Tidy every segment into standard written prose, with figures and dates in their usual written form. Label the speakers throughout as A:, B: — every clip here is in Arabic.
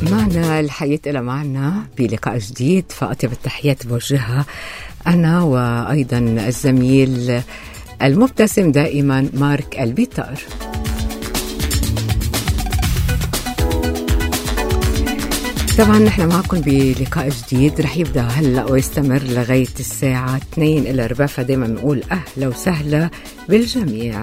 A: معنا الحياة إلى معنا بلقاء جديد، فأطيب التحيات بوجهها أنا وأيضا الزميل المبتسم دائما مارك البيطار. طبعا نحن معكم بلقاء جديد رح يبدأ هلأ ويستمر لغاية الساعة 2 إلى 4، فدايما نقول أهلا وسهلا بالجميع.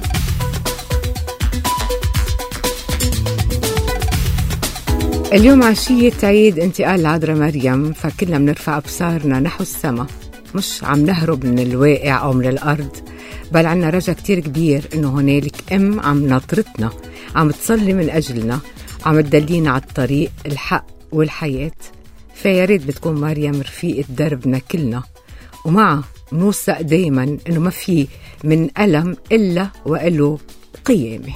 A: اليوم عشية عيد انتقال العذراء مريم، فكلنا بنرفع أبصارنا نحو السماء، مش عم نهرب من الواقع أو من الأرض، بل عنا رجا كتير كبير إنه هنالك أم عم ناطرتنا، عم تصلي من أجلنا، عم تدلينا على الطريق الحق والحياة. فياريت بتكون مريم رفيقة دربنا كلنا، ومعها نوثق دايما إنه ما في من ألم إلا وإله قيامة.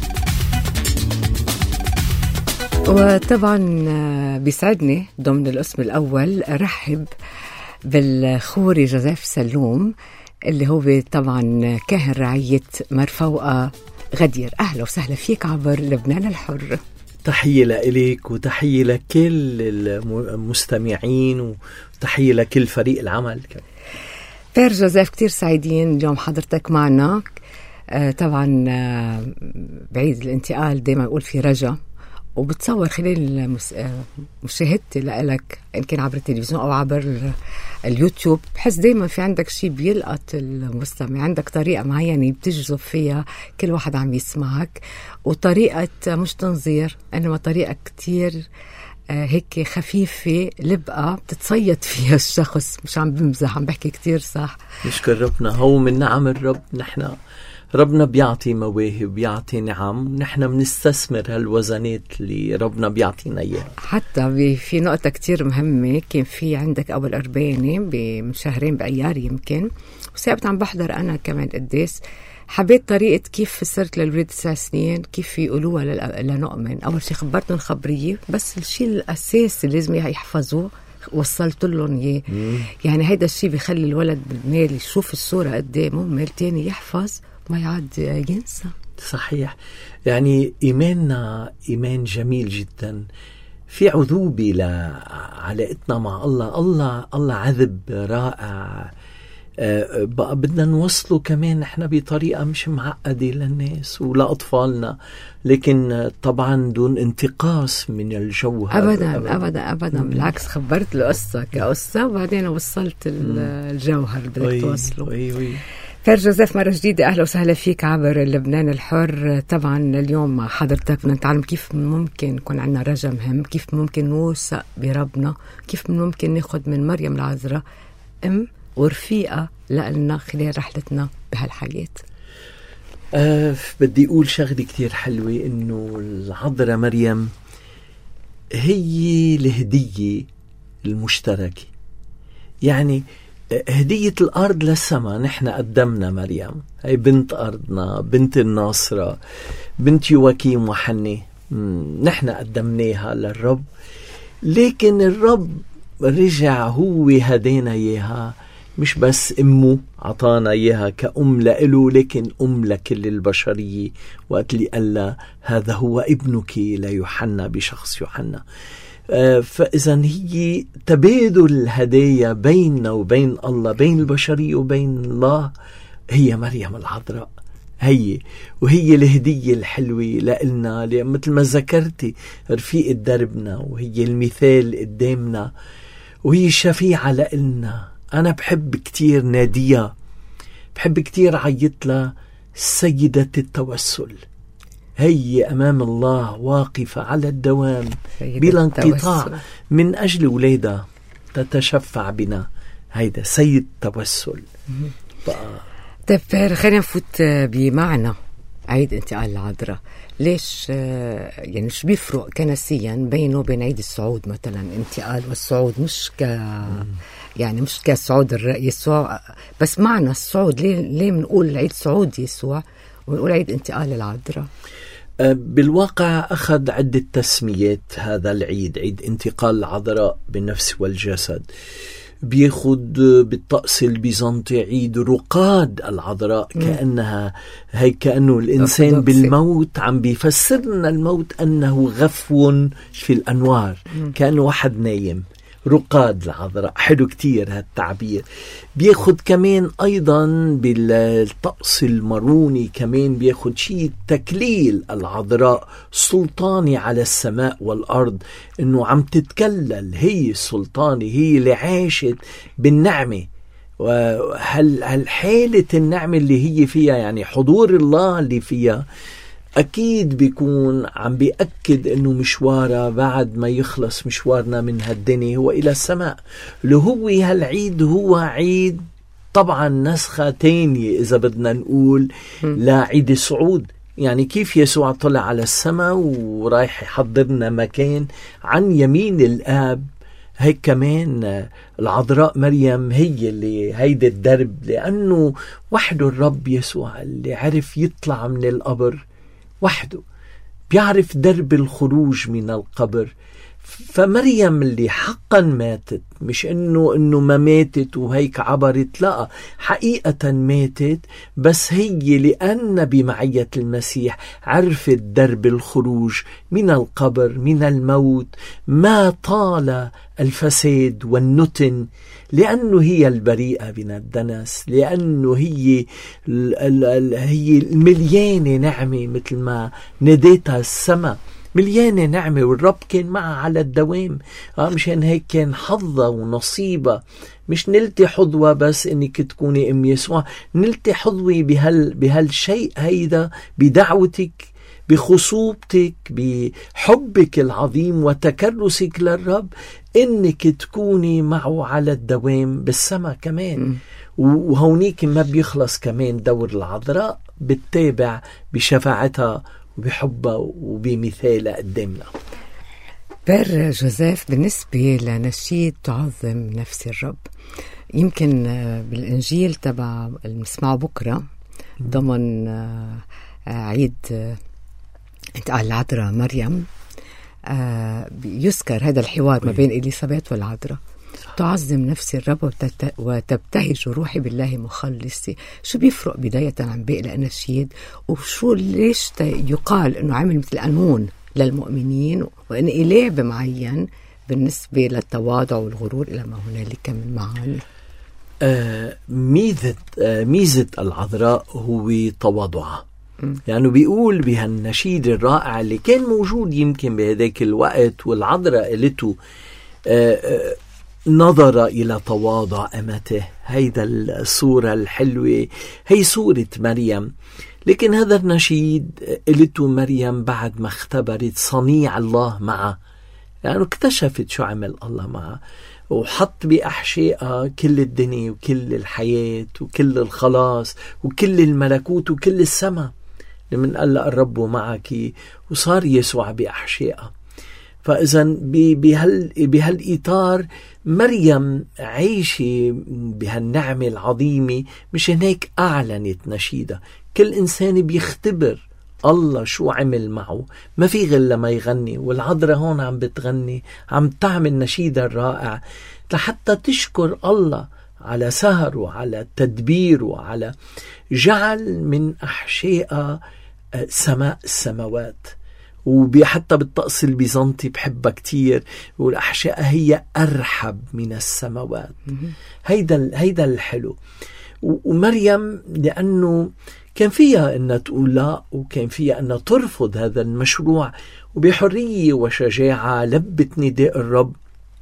A: وطبعا بيسعدني ضمن القسم الأول أرحب بالخوري جوزيف سلوم اللي هو طبعا كاهن رعية مرفوقة غدير. أهلا وسهلا فيك عبر لبنان الحر.
B: تحية لإليك وتحية لكل المستمعين وتحية لكل فريق العمل.
A: بير جوزيف كتير سعيدين اليوم حضرتك معنا. طبعا بعيد الانتقال دايما نقول في رجا، وبتصور خلال مشاهدتي لك إن كان عبر التلفزيون أو عبر اليوتيوب، بحس دايما في عندك شيء بيلقط المستمع، عندك طريقة معينة بتجذب فيها كل واحد عم يسمعك، وطريقة مش تنظير إنما طريقة كتير هيك خفيفة لبقى بتتصيد فيها الشخص. مش عم بمزح، عم بحكي كتير صح.
B: نشكر ربنا، هو من نعم الرب. نحن ربنا بيعطي مواهب، بيعطي نعم، نحن بنستثمر هالوزنات اللي ربنا بيعطينا اياها.
A: حتى في نقطة كتير مهمة، كان في عندك أول أرباني من شهرين بأيار يمكن، وسابت عم بحضر أنا كمان قديس، حبيت طريقة كيف فسرت للولاد 9 سنين كيف يقولوها لنؤمن. أول شيء خبرتهم خبرية، بس الشيء الأساسي اللي لازم يحفظوه وصلت لهم إياه. يعني هيدا الشيء بيخلي الولد بالمال يشوف الصورة قدامه، مال تاني يحفظ ما يعد ينسى.
B: صحيح، يعني إيماننا إيمان جميل جدا، في عذوبة لعلاقتنا مع الله عذب رائع. بقى بدنا نوصله كمان نحن بطريقة مش معقدة للناس ولأطفالنا، لكن طبعا دون انتقاص من الجوهر.
A: أبدا بالعكس، خبرت القصة كقصة وبعدين وصلت الجوهر اللي بدك توصله. بير جوزيف مرة جديدة أهلا وسهلا فيك عبر لبنان الحر. طبعا اليوم مع حضرتك بدنا نتعلم كيف ممكن يكون عنا رجا مهم، كيف ممكن نوثق بربنا، كيف ممكن ناخد من مريم العذراء أم ورفيقة لنا خلال رحلتنا بهالحياة.
B: بدي أقول شغلة كتير حلوة، إنه العذراء مريم هي الهدية المشتركة، يعني هدية الأرض للسماء. نحن قدمنا مريم، هي بنت أرضنا، بنت الناصرة، بنت يواكيم وحنة، نحن قدمناها للرب، لكن الرب رجع هو هدينا إياها، مش بس أمه عطانا إياها كأم لإله، لكن أم لكل البشرية. وقت اللي قال هذا هو ابنك ليوحنا بشخص يوحنا. فإذا هي تبادل الهدايا بيننا وبين الله، بين البشرية وبين الله. هي مريم العذراء، وهي الهدية الحلوة لإلنا، مثل ما ذكرتي رفيقة دربنا، وهي المثال قدامنا، وهي الشفيعة لإلنا. أنا بحب كتير نادية، بحب كتير عيط لها سيدة التوسل. هي أمام الله واقفة على الدوام بلا انقطاع من أجل أولادها، تتشفع بنا. هيدا سيد التوسل.
A: طيب خلينا نفوت بمعنى عيد انتقال العذراء. ليش يعني مش بيفرق كنسيا بينه وبين عيد الصعود مثلا؟ انتقال والصعود مش يعني مش كصعود يسوع، بس معنى الصعود. ليه بنقول عيد صعود يسوع ونقول عيد انتقال العذراء؟
B: بالواقع أخذ عدة تسميات هذا العيد، عيد انتقال العذراء بالنفس والجسد. بياخد بالطقس البيزنطي عيد رقاد العذراء، كأنها كأنه الإنسان بالموت عم بيفسرنا الموت أنه غفو في الأنوار، كأنه واحد نايم. رقاد العذراء حلو كتير هالتعبير. بياخد كمان أيضا بالطقس الماروني كمان بياخد شيء تكليل العذراء سلطاني على السماء والأرض، إنه عم تتكلل، هي السلطاني، هي اللي عاشت بالنعمة. وهالحالة النعمة اللي هي فيها، يعني حضور الله اللي فيها، أكيد بيكون عم بيأكد أنه مشوارها بعد ما يخلص مشوارنا من هالدنيا هو إلى السماء. اللي هو هالعيد هو عيد طبعا نسخة تانية إذا بدنا نقول لعيد الصعود. يعني كيف يسوع طلع على السماء ورايح يحضرنا مكان عن يمين الآب، هيك كمان العذراء مريم هي اللي هيدا الدرب، لأنه وحده الرب يسوع اللي عرف يطلع من القبر وحده، بيعرف درب الخروج من القبر. فمريم اللي حقا ماتت، مش انه ما ماتت وهيك عبرت، لا، حقيقة ماتت، بس هي لأن بمعية المسيح عرفت درب الخروج من القبر، من الموت، ما طال الفساد والنتن، لأنه هي البريئة من الدنس، لأنه هي المليانة نعمة، مثل ما ناديتها السماء مليانة نعمة، والرب كان معها على الدوام. مشان هيك كان حظة ونصيبة، مش نلتي حظوة بس انك تكوني ام يسوع، نلتي حظوة بهالشيء هيدا، بدعوتك، بخصوبتك، بحبك العظيم وتكرسك للرب، انك تكوني معه على الدوام بالسماء كمان. وهونيك ما بيخلص كمان دور العذراء، بتتابع بشفاعتها وبحبها وبمثالها قدامنا.
A: بير جوزيف، بالنسبة لنشيد تعظم نفس الرب، يمكن بالإنجيل تبع المسمعه بكرة ضمن عيد انتقال العذراء مريم، يذكر هذا الحوار ما بين إليصابات والعذراء. تعظم نفسي الرب وتبتهج روحي بالله مخلصي. شو بيفرق بداية عن باقي الأناشيد، وشو ليش يقال أنه عامل مثل قانون للمؤمنين، وأن إله بمعين بالنسبة للتواضع والغرور إلى ما هنالك من معاني؟
B: ميزة العذراء هو تواضعها. يعني بيقول بهالنشيد الرائع اللي كان موجود يمكن بهذاك الوقت، والعذراء قالته نظر إلى تواضع أمته. هيدا الصورة الحلوة هي صورة مريم. لكن هذا النشيد قلته مريم بعد ما اختبرت صنيع الله معها، يعني اكتشفت شو عمل الله معها، وحط بأحشائها كل الدنيا وكل الحياة وكل الخلاص وكل الملكوت وكل السماء، لمن قال الرب معك، وصار يسوع بأحشائها. فإذا بهالإطار مريم عايشة بهالنعمة العظيمة، مشان هيك أعلنت نشيدة. كل إنسان بيختبر الله شو عمل معه، ما في غير لما يغني. والعذراء هون عم بتغني، عم تعمل نشيدة الرائع لحتى تشكر الله على سهره، على تدبيره، على جعل من أحشائها سماء السماوات. وحتى بالطقس البيزنطي بحبها كتير، والأحشاء هي أرحب من السماوات. هيدا الحلو. ومريم لأنه كان فيها أنها تقول لا، وكان فيها أنها ترفض هذا المشروع، وبحرية وشجاعة لبت نداء الرب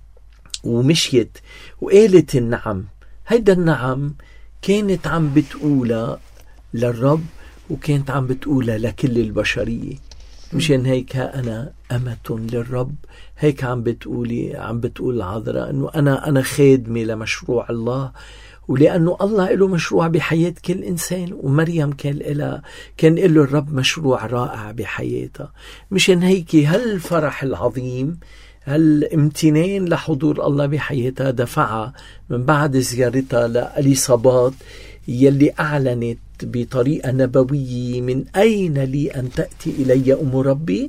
B: ومشيت وقالت النعم. هيدا النعم كانت عم بتقولها للرب، وكانت عم بتقولها لكل البشرية. مشان هيك أنا أمة للرب. هيك عم بتقول العذراء أنه أنا خادمة لمشروع الله، ولأنه الله له مشروع بحياة كل إنسان، ومريم كان له الرب مشروع رائع بحياتها. مشان هيك هالفرح العظيم، هالامتنان لحضور الله بحياتها دفعها من بعد زيارتها لإليصابات، يلي أعلنت بطريقة نبوية من أين لي أن تأتي إلي أم ربي.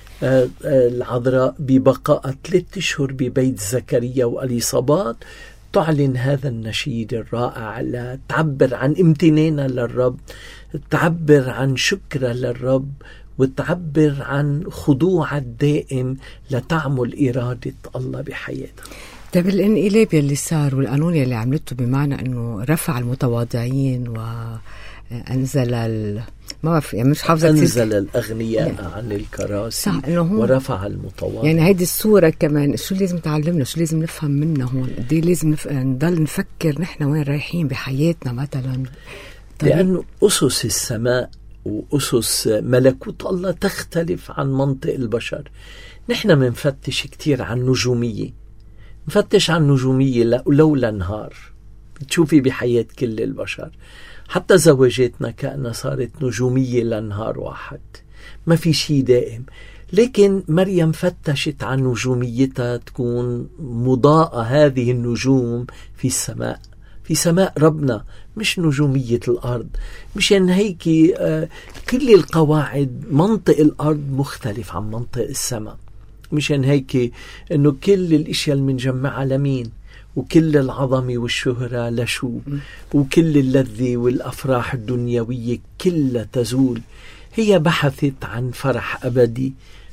B: العذراء ببقاء 3 أشهر ببيت زكريا وإليصابات تعلن هذا النشيد الرائع، تعبر عن امتنانها للرب، تعبر عن شكرها للرب، وتعبر عن خضوعها الدائم لتعمل إرادة الله بحياتها.
A: طيب الانقلاب يلي صار والقانون يلي عملته بمعنى أنه رفع المتواضعين وأنزل ما بعرف يعني مش حافظة
B: أنزل الأغنياء يعني عن الكراسي ورفع المتواضع.
A: يعني هيدي الصورة كمان شو لازم تعلمنا، شو لازم نفهم منها هون، دي لازم نضل نفكر نحن وين رايحين بحياتنا مثلا.
B: لأنه أسس السماء وأسس ملكوت الله تختلف عن منطق البشر. نحن منفتش كتير عن نجومية، نفتش عن نجومية لولا نهار. بتشوفي بحياة كل البشر حتى زواجاتنا كأنها صارت نجومية لنهار واحد، ما في شيء دائم. لكن مريم فتشت عن نجوميتها تكون مضاءة هذه النجوم في السماء، في سماء ربنا، مش نجومية الأرض. مشان هيك كل القواعد منطق الأرض مختلف عن منطق السماء. مشان هيك إنه كل الاشياء اللي منجمعها لمين، وكل العظمة والشهرة لشو، وكل اللذة والأفراح الدنيوية كلها تزول. هي بحثت عن فرح أبدي،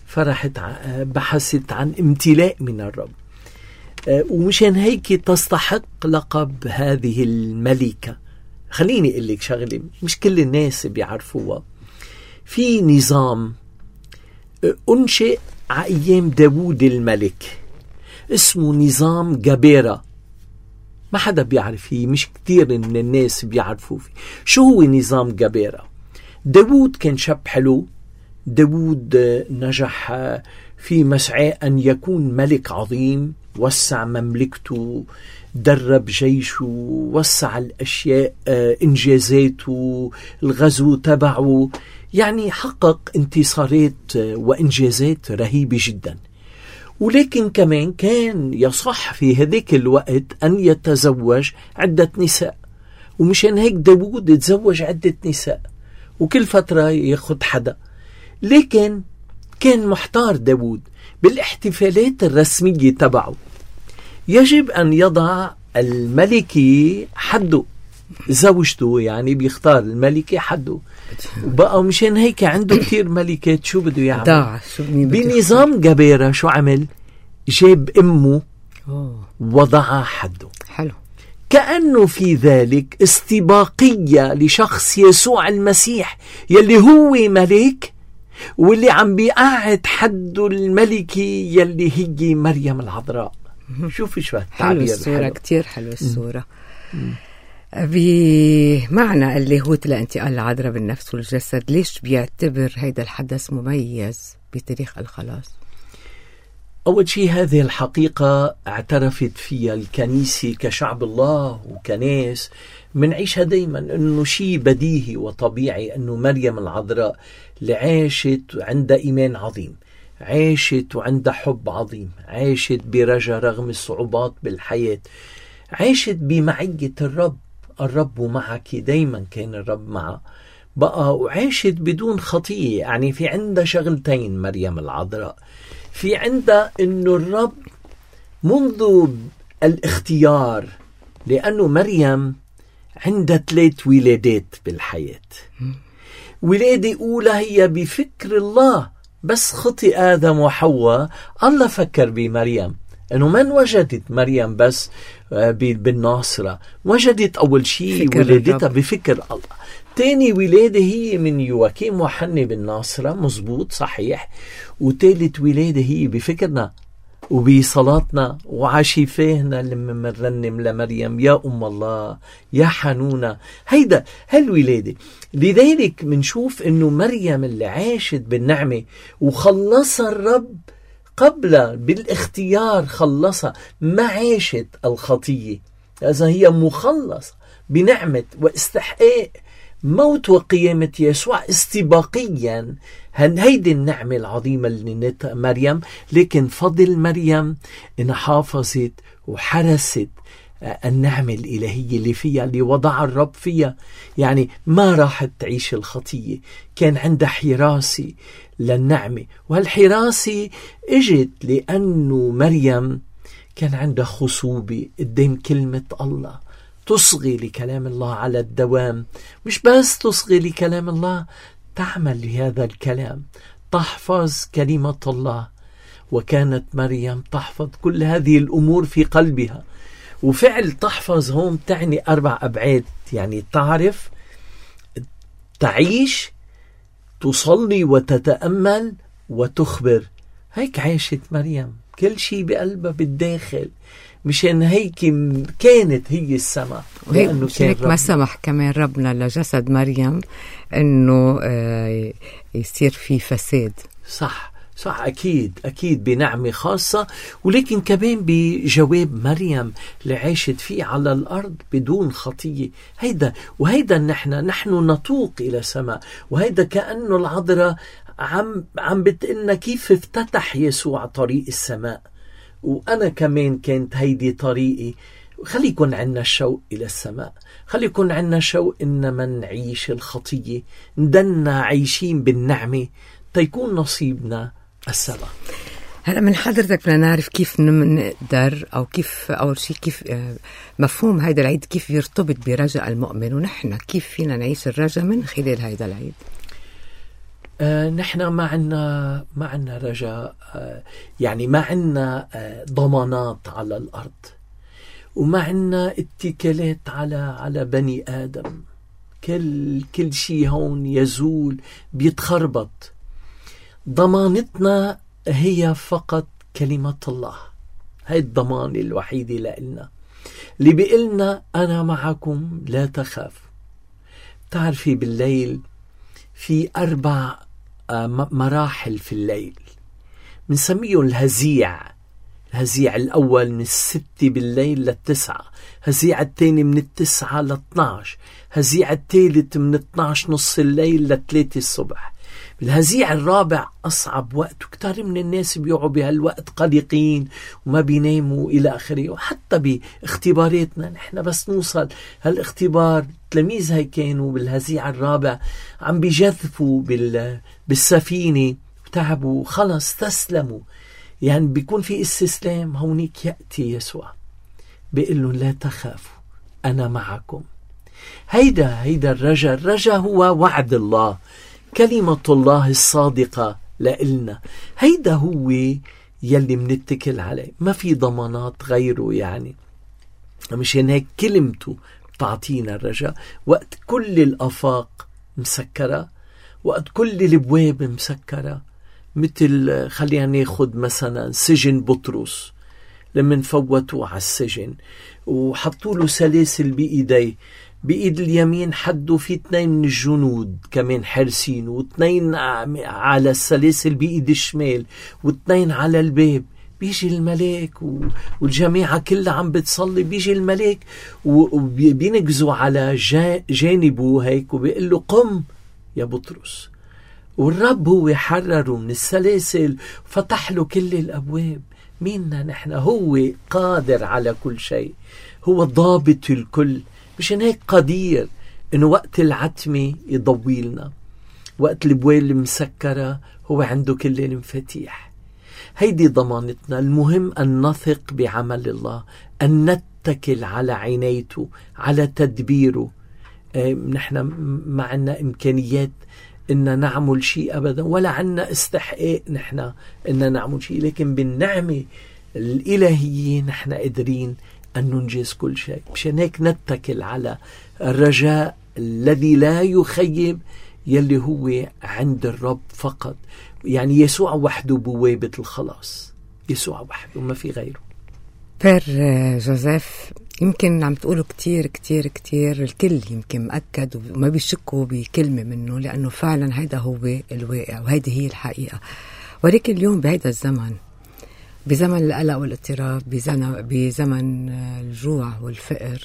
B: بحثت عن امتلاء من الرب، ومشان هيك تستحق لقب هذه الملكة. خليني أقول لك شغلة مش كل الناس بيعرفوها. في نظام أنشئ أيام داوود الملك اسمه نظام جبيرة، ما حدا بيعرف فيه، مش كتير من الناس بيعرفوا فيه. شو هو نظام جبيرة؟ داوود كان شاب حلو، داوود نجح في مسعى أن يكون ملك عظيم، وسع مملكته، درب جيشه، وسع الأشياء، إنجازاته، الغزو تبعه، يعني حقق انتصارات وإنجازات رهيبة جدا. ولكن كمان كان يصح في هذيك الوقت أن يتزوج عدة نساء، ومشان هيك داوود تزوج عدة نساء وكل فترة ياخد حدا. لكن كان محتار داوود بالاحتفالات الرسمية تبعه، يجب أن يضع الملكة حده، زوجته يعني بيختار الملكة حده. وبقى مشان هيك عنده كتير ملكات، شو بده يعمل؟ بنظام جبيرة شو عمل؟ جاب أمه وضعها حده.
A: حلو.
B: كأنه في ذلك استباقية لشخص يسوع المسيح يلي هو ملك، واللي عم بيقعد حده الملكة يلي هي مريم العذراء. شوفي شو التعبير.
A: حلو الصورة، كتير حلو الصورة. بمعنى اللاهوت لانتقال العذراء بالنفس والجسد، ليش بيعتبر هيدا الحدث مميز بتاريخ الخلاص؟
B: أول شيء هذه الحقيقة اعترفت فيها الكنيسة كشعب الله وكناس منعيشها دايما، أنه شيء بديهي وطبيعي أنه مريم العذراء اللي عاشت عندها إيمان عظيم، عاشت وعندها حب عظيم، عاشت برجا رغم الصعوبات بالحياة، عاشت بمعية الرب معك، دايما كان الرب معها بقى، وعاشت بدون خطية. يعني في عندها شغلتين مريم العذراء، في عندها انه الرب منذ الاختيار، لانه مريم عندها 3 ولادات بالحياة. ولادة اولى هي بفكر الله، بس خطي آدم وحواء الله فكر بمريم، انه من وجدت مريم بس بالناصرة، وجدت اول شيء ولادتها بفكر الله. تاني ولادة هي من يواكيم وحنة بالناصرة، مزبوط صحيح. وثالث ولادة هي بفكرنا وبصلاتنا وعشيفاهنا لما منرنم لمريم يا أم الله يا حنونة. هيدا هالولادة. لذلك منشوف انه مريم اللي عاشت بالنعمة وخلصها الرب قبل بالاختيار، خلصها، ما عاشت الخطية، إذا هي مخلصة بنعمة واستحقاق موت وقيامة يسوع استباقيا. هيدي النعمة العظيمة اللي نتها مريم. لكن فضل مريم إن حافظت وحرست النعمة الإلهية اللي فيها، اللي وضع الرب فيها. يعني ما راحت تعيش الخطية، كان عندها حراسة للنعمة. وهالحراسة اجت لأنه مريم كان عندها خصوبة قدام كلمة الله، تصغي لكلام الله على الدوام، مش بس تصغي لكلام الله، تعمل لهذا الكلام، تحفظ كلمة الله. وكانت مريم تحفظ كل هذه الأمور في قلبها. وفعل تحفظ هون تعني 4 أبعاد، يعني تعرف، تعيش، تصلي وتتأمل وتخبر. هيك عاشت مريم، كل شيء بقلبها بالداخل، مشان هيك كانت هي السماء.
A: وهيك ما سمح كمان ربنا لجسد مريم انه يصير في فساد.
B: صح أكيد بنعمة خاصة، ولكن كمان بجواب مريم اللي عاشت فيه على الأرض بدون خطية. وهيدا نحن نتوق إلى سماء. وهيدا كأنه العذراء عم بتقلنا كيف افتتح يسوع طريق السماء، وأنا كمان كانت هيدي طريقي. خلي يكون عنا شوق إلى السماء، خلي يكون عنا شوق إنما نعيش الخطية، ندلنا عايشين بالنعمة تيكون نصيبنا السماء.
A: هلا من حضرتك بدنا نعرف كيف نقدر، أو كيف أول شيء كيف مفهوم هيدا العيد كيف يرتبط برجاء المؤمن، ونحن كيف فينا نعيش الرجاء من خلال هيدا العيد.
B: نحن ما عنا رجاء، يعني ما عنا ضمانات على الأرض، وما عنا اتكالات على بني آدم. كل شيء هون يزول، بيتخربط. ضمانتنا هي فقط كلمة الله. هاي الضمان الوحيد لنا، اللي بيقلنا أنا معكم لا تخاف. تعرفي بالليل في 4 مراحل في الليل بنسميهم الهزيع الأول من 6 بالليل ل9، هزيع الثاني من 9 ل12، هزيع الثالث من 12 نص الليل ل3 الصبح. الهزيع الرابع أصعب وقت، وكتار من الناس بيقعوا بهالوقت قلقين وما بيناموا إلى آخره. وحتى باختباراتنا نحن بس نوصل هالاختبار، تلاميذ هاي كانوا بالهزيع الرابع عم بيجذفوا بالسفينة وتعبوا، خلص تسلموا، يعني بيكون في استسلام. هونيك يأتي يسوع بيقول لهم لا تخافوا أنا معكم. هيدا الرجاء هو وعد الله، كلمة الله الصادقة لإلنا. هيدا هو يلي منتكل عليه، ما في ضمانات غيره. يعني مشان هيك كلمته تعطينا الرجاء وقت كل الآفاق مسكرة، وقت كل الابواب مسكرة. مثل خلينا ناخد مثلا سجن بطرس، لما فوتوا على السجن وحطوا له سلاسل بإيديه، بإيد اليمين حدوا في 2 من الجنود كمان حارسين، و2 على السلاسل بإيد الشمال، و2 على الباب. بيجي الملاك والجماعة كلها عم بتصلي، بيجي الملاك وبينقزوا على جانبه هيك وبيقول له قم يا بطرس. والرب هو حرره من السلاسل، فتح له كل الأبواب. ميننا نحن؟ هو قادر على كل شيء، هو ضابط الكل. مشان هيك قدير إنه وقت العتمة يضويلنا، وقت الابواب المسكرة هو عنده كل المفاتيح. هيدي ضمانتنا. المهم أن نثق بعمل الله، أن نتكل على عنايته، على تدبيره. نحن ما عنا إمكانيات إن نعمل شيء أبدا، ولا عنا استحقاق نحن إن نعمل شيء، لكن بالنعمة الإلهية نحن قادرين أن ننجز كل شيء. مشان هيك نتكل على الرجاء الذي لا يخيب، يلي هو عند الرب فقط. يعني يسوع وحده بوابة الخلاص، يسوع وحده ما في غيره.
A: بير جوزيف، يمكن عم تقولوا كتير كتير كتير، الكل يمكن مأكد وما بيشكوا بكلمة منه، لأنه فعلا هيدا هو الواقع وهيدي هي الحقيقة. ولكن اليوم بهيدا الزمن، بزمن القلق والاضطراب، بزمن الجوع والفقر،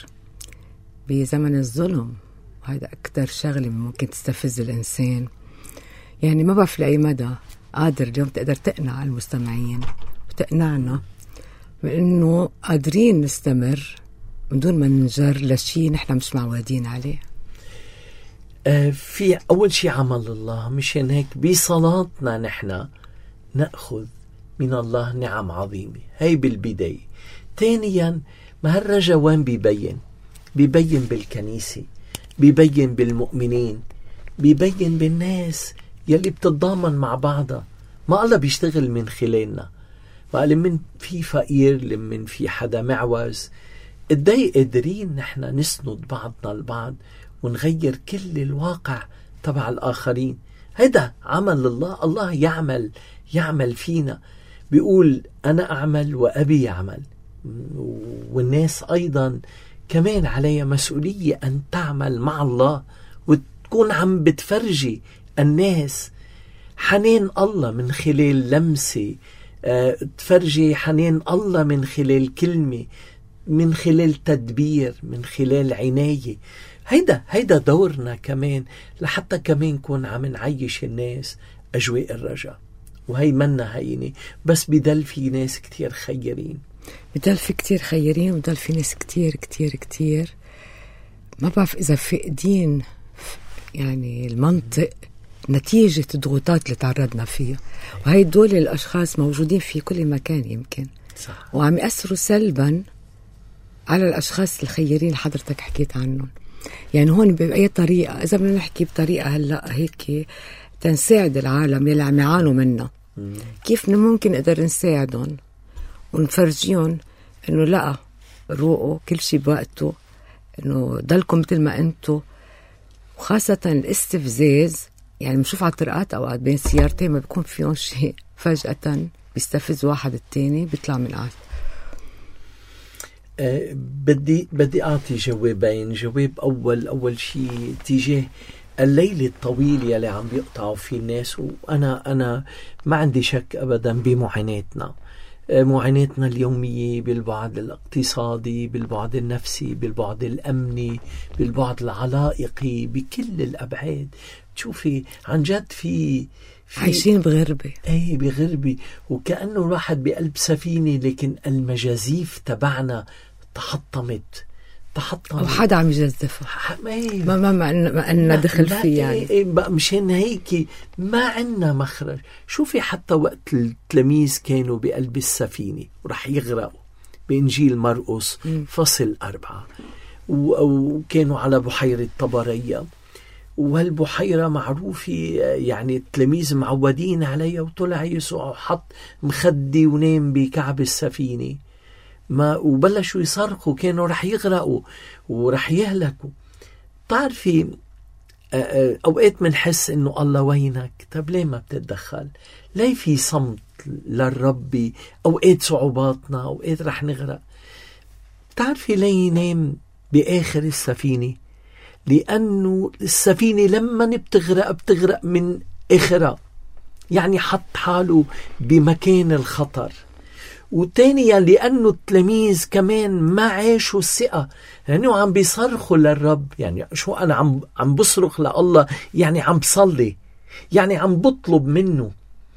A: بزمن الظلم، وهذا أكتر شغلة ممكن تستفز الإنسان. يعني ما بعرف لأي مدى قادر اليوم تقدر تقنع المستمعين وتقنعنا بأنه قادرين نستمر من دون ما ننجر لشي نحن مش معودين عليه.
B: في أول شي عمل الله. مشان هيك بصلاتنا نحن نأخذ من الله نعم عظيمة. هاي بالبداية ثانيا ما هالرجا وين بيبين بالكنيسة، بيبين بالمؤمنين، بيبين بالناس يلي بتتضامن مع بعضها. ما الله بيشتغل من خلالنا، لمن في فقير، لمن في حدا معوز، قدي قادرين نحن نسند بعضنا البعض ونغير كل الواقع تبع الآخرين. هذا عمل الله. الله يعمل فينا، بيقول أنا أعمل وأبي يعمل. والناس أيضا كمان عليها مسؤولية أن تعمل مع الله، وتكون عم بتفرجي الناس حنين الله من خلال لمسة، تفرجي حنين الله من خلال كلمة، من خلال تدبير، من خلال عناية. هيدا دورنا كمان، لحتى كمان نكون عم نعيش الناس أجواء الرجاء. وهي منا هيني، بس بدل في ناس كتير خيرين،
A: بدل في كتير خيرين، وبدل في ناس كتير كتير كتير ما بعرف إذا فقدين يعني المنطق نتيجة الضغوطات اللي تعرضنا فيها. وهي دول الأشخاص موجودين في كل مكان يمكن،
B: صح. وعم
A: يأثروا سلبا على الأشخاص الخيرين اللي حضرتك حكيت عنهم. يعني هون بأي طريقة، إذا بدنا نحكي بطريقة هلأ هيك تنساعد العالم يلي عم يعانوا منا، كيف ممكن نقدر نساعدهم ونفرجيهم إنه لا، روقوا كل شيء بوقته، إنه ضلكم مثل ما أنتوا. وخاصة الاستفزاز، يعني بنشوف على الطرقات أوقات بين سيارتين ما بيكون فيهم شيء، فجأة بيستفز واحد التاني بيطلع من العالم.
B: بدي أعطي جوابين. جواب أول شيء تجاه الليل الطويل يلي عم بيقطعوا فيه الناس. وأنا ما عندي شك أبدا معاناتنا اليومية، بالبعد الاقتصادي، بالبعد النفسي، بالبعد الأمني، بالبعد العلائقي، بكل الأبعاد. تشوفي عن جد في
A: عايشين بغربة.
B: بغربة، وكأنه الواحد بقلب سفينة، لكن المجازيف تبعنا تحطمت.
A: وحدا عم يجزفها، ما أننا دخل فيه يعني.
B: مشان هيك ما عنا مخرج. شوفي حتى وقت التلاميذ كانوا بقلب السفينة ورح يغرقوا بإنجيل مرقس فصل 4، وكانوا على بحيرة طبرية، وهالبحيرة معروفة يعني التلاميذ معودين عليها. وطلع يسوع وحط مخدي ونام بكعب السفينة، وبلشوا يصرخوا، كانوا رح يغرقوا ورح يهلكوا. تعرفي أوقات منحس إنه الله وينك؟ طب ليه ما بتتدخل؟ ليه في صمت للرب؟ أوقات صعوباتنا، أوقات رح نغرق. تعرفي ليه ينام بآخر السفينة؟ لأنه السفينة لما بتغرق من آخرها، يعني حط حاله بمكان الخطر. وتانيا لأنه التلاميذ كمان ما عاشوا الثقة، يعني عم بيصرخوا للرب. يعني شو أنا عم بصرخ لله؟ يعني عم بصلي، يعني عم بطلب منه.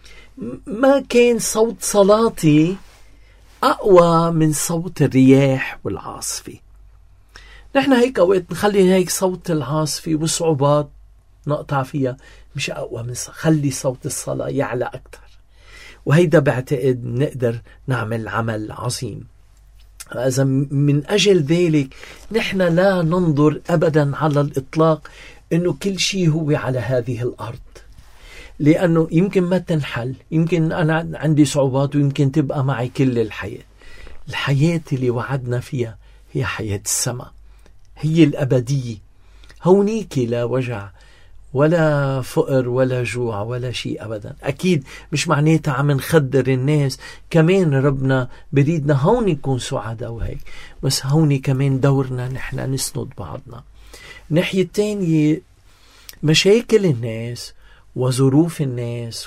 B: ما كان صوت صلاتي أقوى من صوت الرياح والعاصفة. نحن هيك أوقات نخلي هيك صوت العاصفة وصعوبات نقطع فيها مش أقوى من خلي صوت الصلاة يعلى أكتر. وهيدا بعتقد نقدر نعمل عمل عظيم. إذا من أجل ذلك نحن لا ننظر أبدا على الإطلاق إنه كل شيء هو على هذه الأرض، لأنه يمكن ما تنحل، يمكن أنا عندي صعوبات، ويمكن تبقى معي كل الحياة. الحياة اللي وعدنا فيها هي حياة السماء، هي الأبدية. هونيك لا وجع ولا فقر ولا جوع ولا شيء أبدا. أكيد مش معناتها عم نخدر الناس، كمان ربنا بريدنا هون نكون سعداء وهيك، بس هوني كمان دورنا نحن نسند بعضنا. ناحية تانية مشاكل الناس وظروف الناس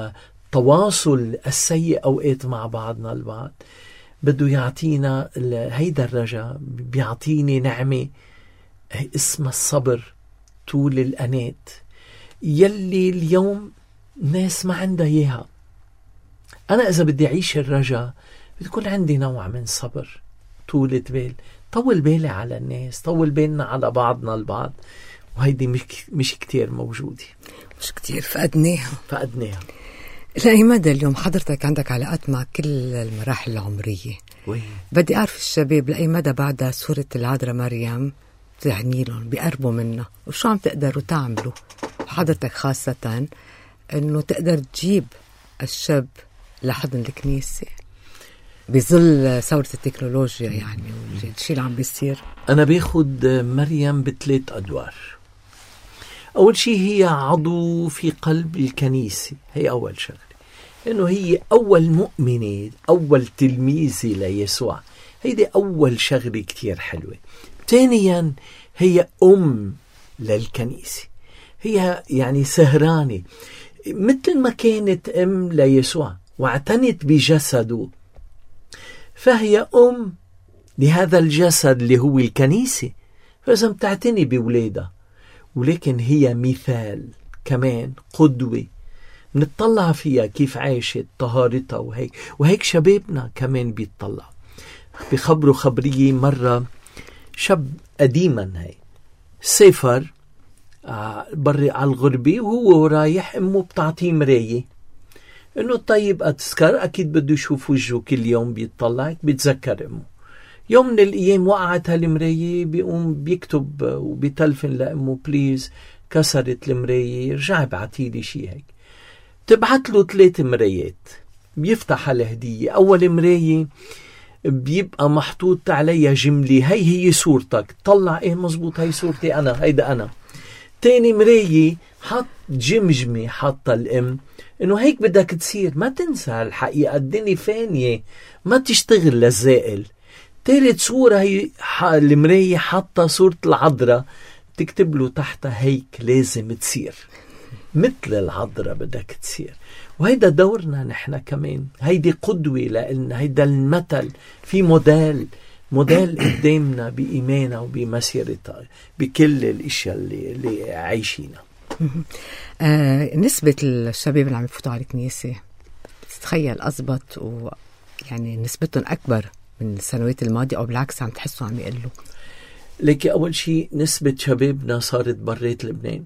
B: وتواصل السيء أوقات مع بعضنا البعض بده يعطينا هيدا الرجاء، بيعطيني نعمة اسمها الصبر، طول الأنات، يلي اليوم ناس ما عندها إياها. أنا إذا بدي أعيش الرجاء بدي يكون عندي نوع من صبر، طولة بال، طول بالي على الناس، طول بالنا على بعضنا البعض. وهيدي مش كتير موجودة،
A: مش كتير، فقدناها.
B: لأي
A: مدى اليوم حضرتك عندك علاقات مع كل المراحل العمرية، بدي أعرف الشباب لأي مدى بعد سورة العذراء مريم تعني لهم بيقربوا منها، وشو عم تقدروا تعملوا حضرتك خاصة أنه تقدر تجيب الشاب لحضن الكنيسة بظل ثورة التكنولوجيا يعني والشيء اللي عم بيصير؟
B: أنا باخد مريم ب3 أدوار. أول شيء هي عضو في قلب الكنيسة، هي أول شغلة، إنه هي أول مؤمنة، أول تلميذة ليسوع، هيدي أول شغلة كتير حلوة. ثانيا هي للكنيسة، هي يعني سهرانة مثل ما كانت ليسوع واعتنت بجسده، فهي لهذا الجسد اللي هو الكنيسة، فلازم تعتني بولادها. ولكن هي مثال كمان، قدوة نتطلع فيها كيف عايشت، طهارتها وهيك شبابنا كمان بيتطلع. بخبروا خبرية مرة شاب قديما هي سافر بري على الغربة، وهو رايح أمه بتعطيه مراية إنه طيب أتذكر، أكيد بده يشوف وجهه كل يوم بيتطلع، بيتذكر أمه. يوم من الأيام وقعت هالمراية، بيقوم بيكتب وبيتلفن لأمه بليز كسرت المراية، رجع بعتيلي شي هيك. تبعت له 3 مرايات، بيفتح الهدية. أول مراية بيبقى محطوط عليها جملة، هي صورتك، طلع إيه مزبوط، هي صورتي أنا، هيدا أنا. تاني مراية حط جمجمة، حط الأم إنه هيك بدك تصير، ما تنسى الحقيقة، الدنيا فانية، ما تشتغل للزائل. تالت صورة هي المراية حطها صورة العذراء، تكتب له تحتها هيك لازم تصير، مثل العذراء بدك تصير. وهيدا دورنا نحن كمان، هيدي قدوة لنا، هيدا المثل، في موديل قدامنا بإيماننا وبمسيرتها بكل الاشياء اللي عايشينها.
A: نسبة الشباب اللي عم يفوتوا على الكنيسة تتخيل أضبط، ويعني نسبتهم أكبر من السنوات الماضية، أو بالعكس عم تحسوا عم يقلوا؟
B: لكن أول شيء نسبة شبابنا صارت بريت لبنان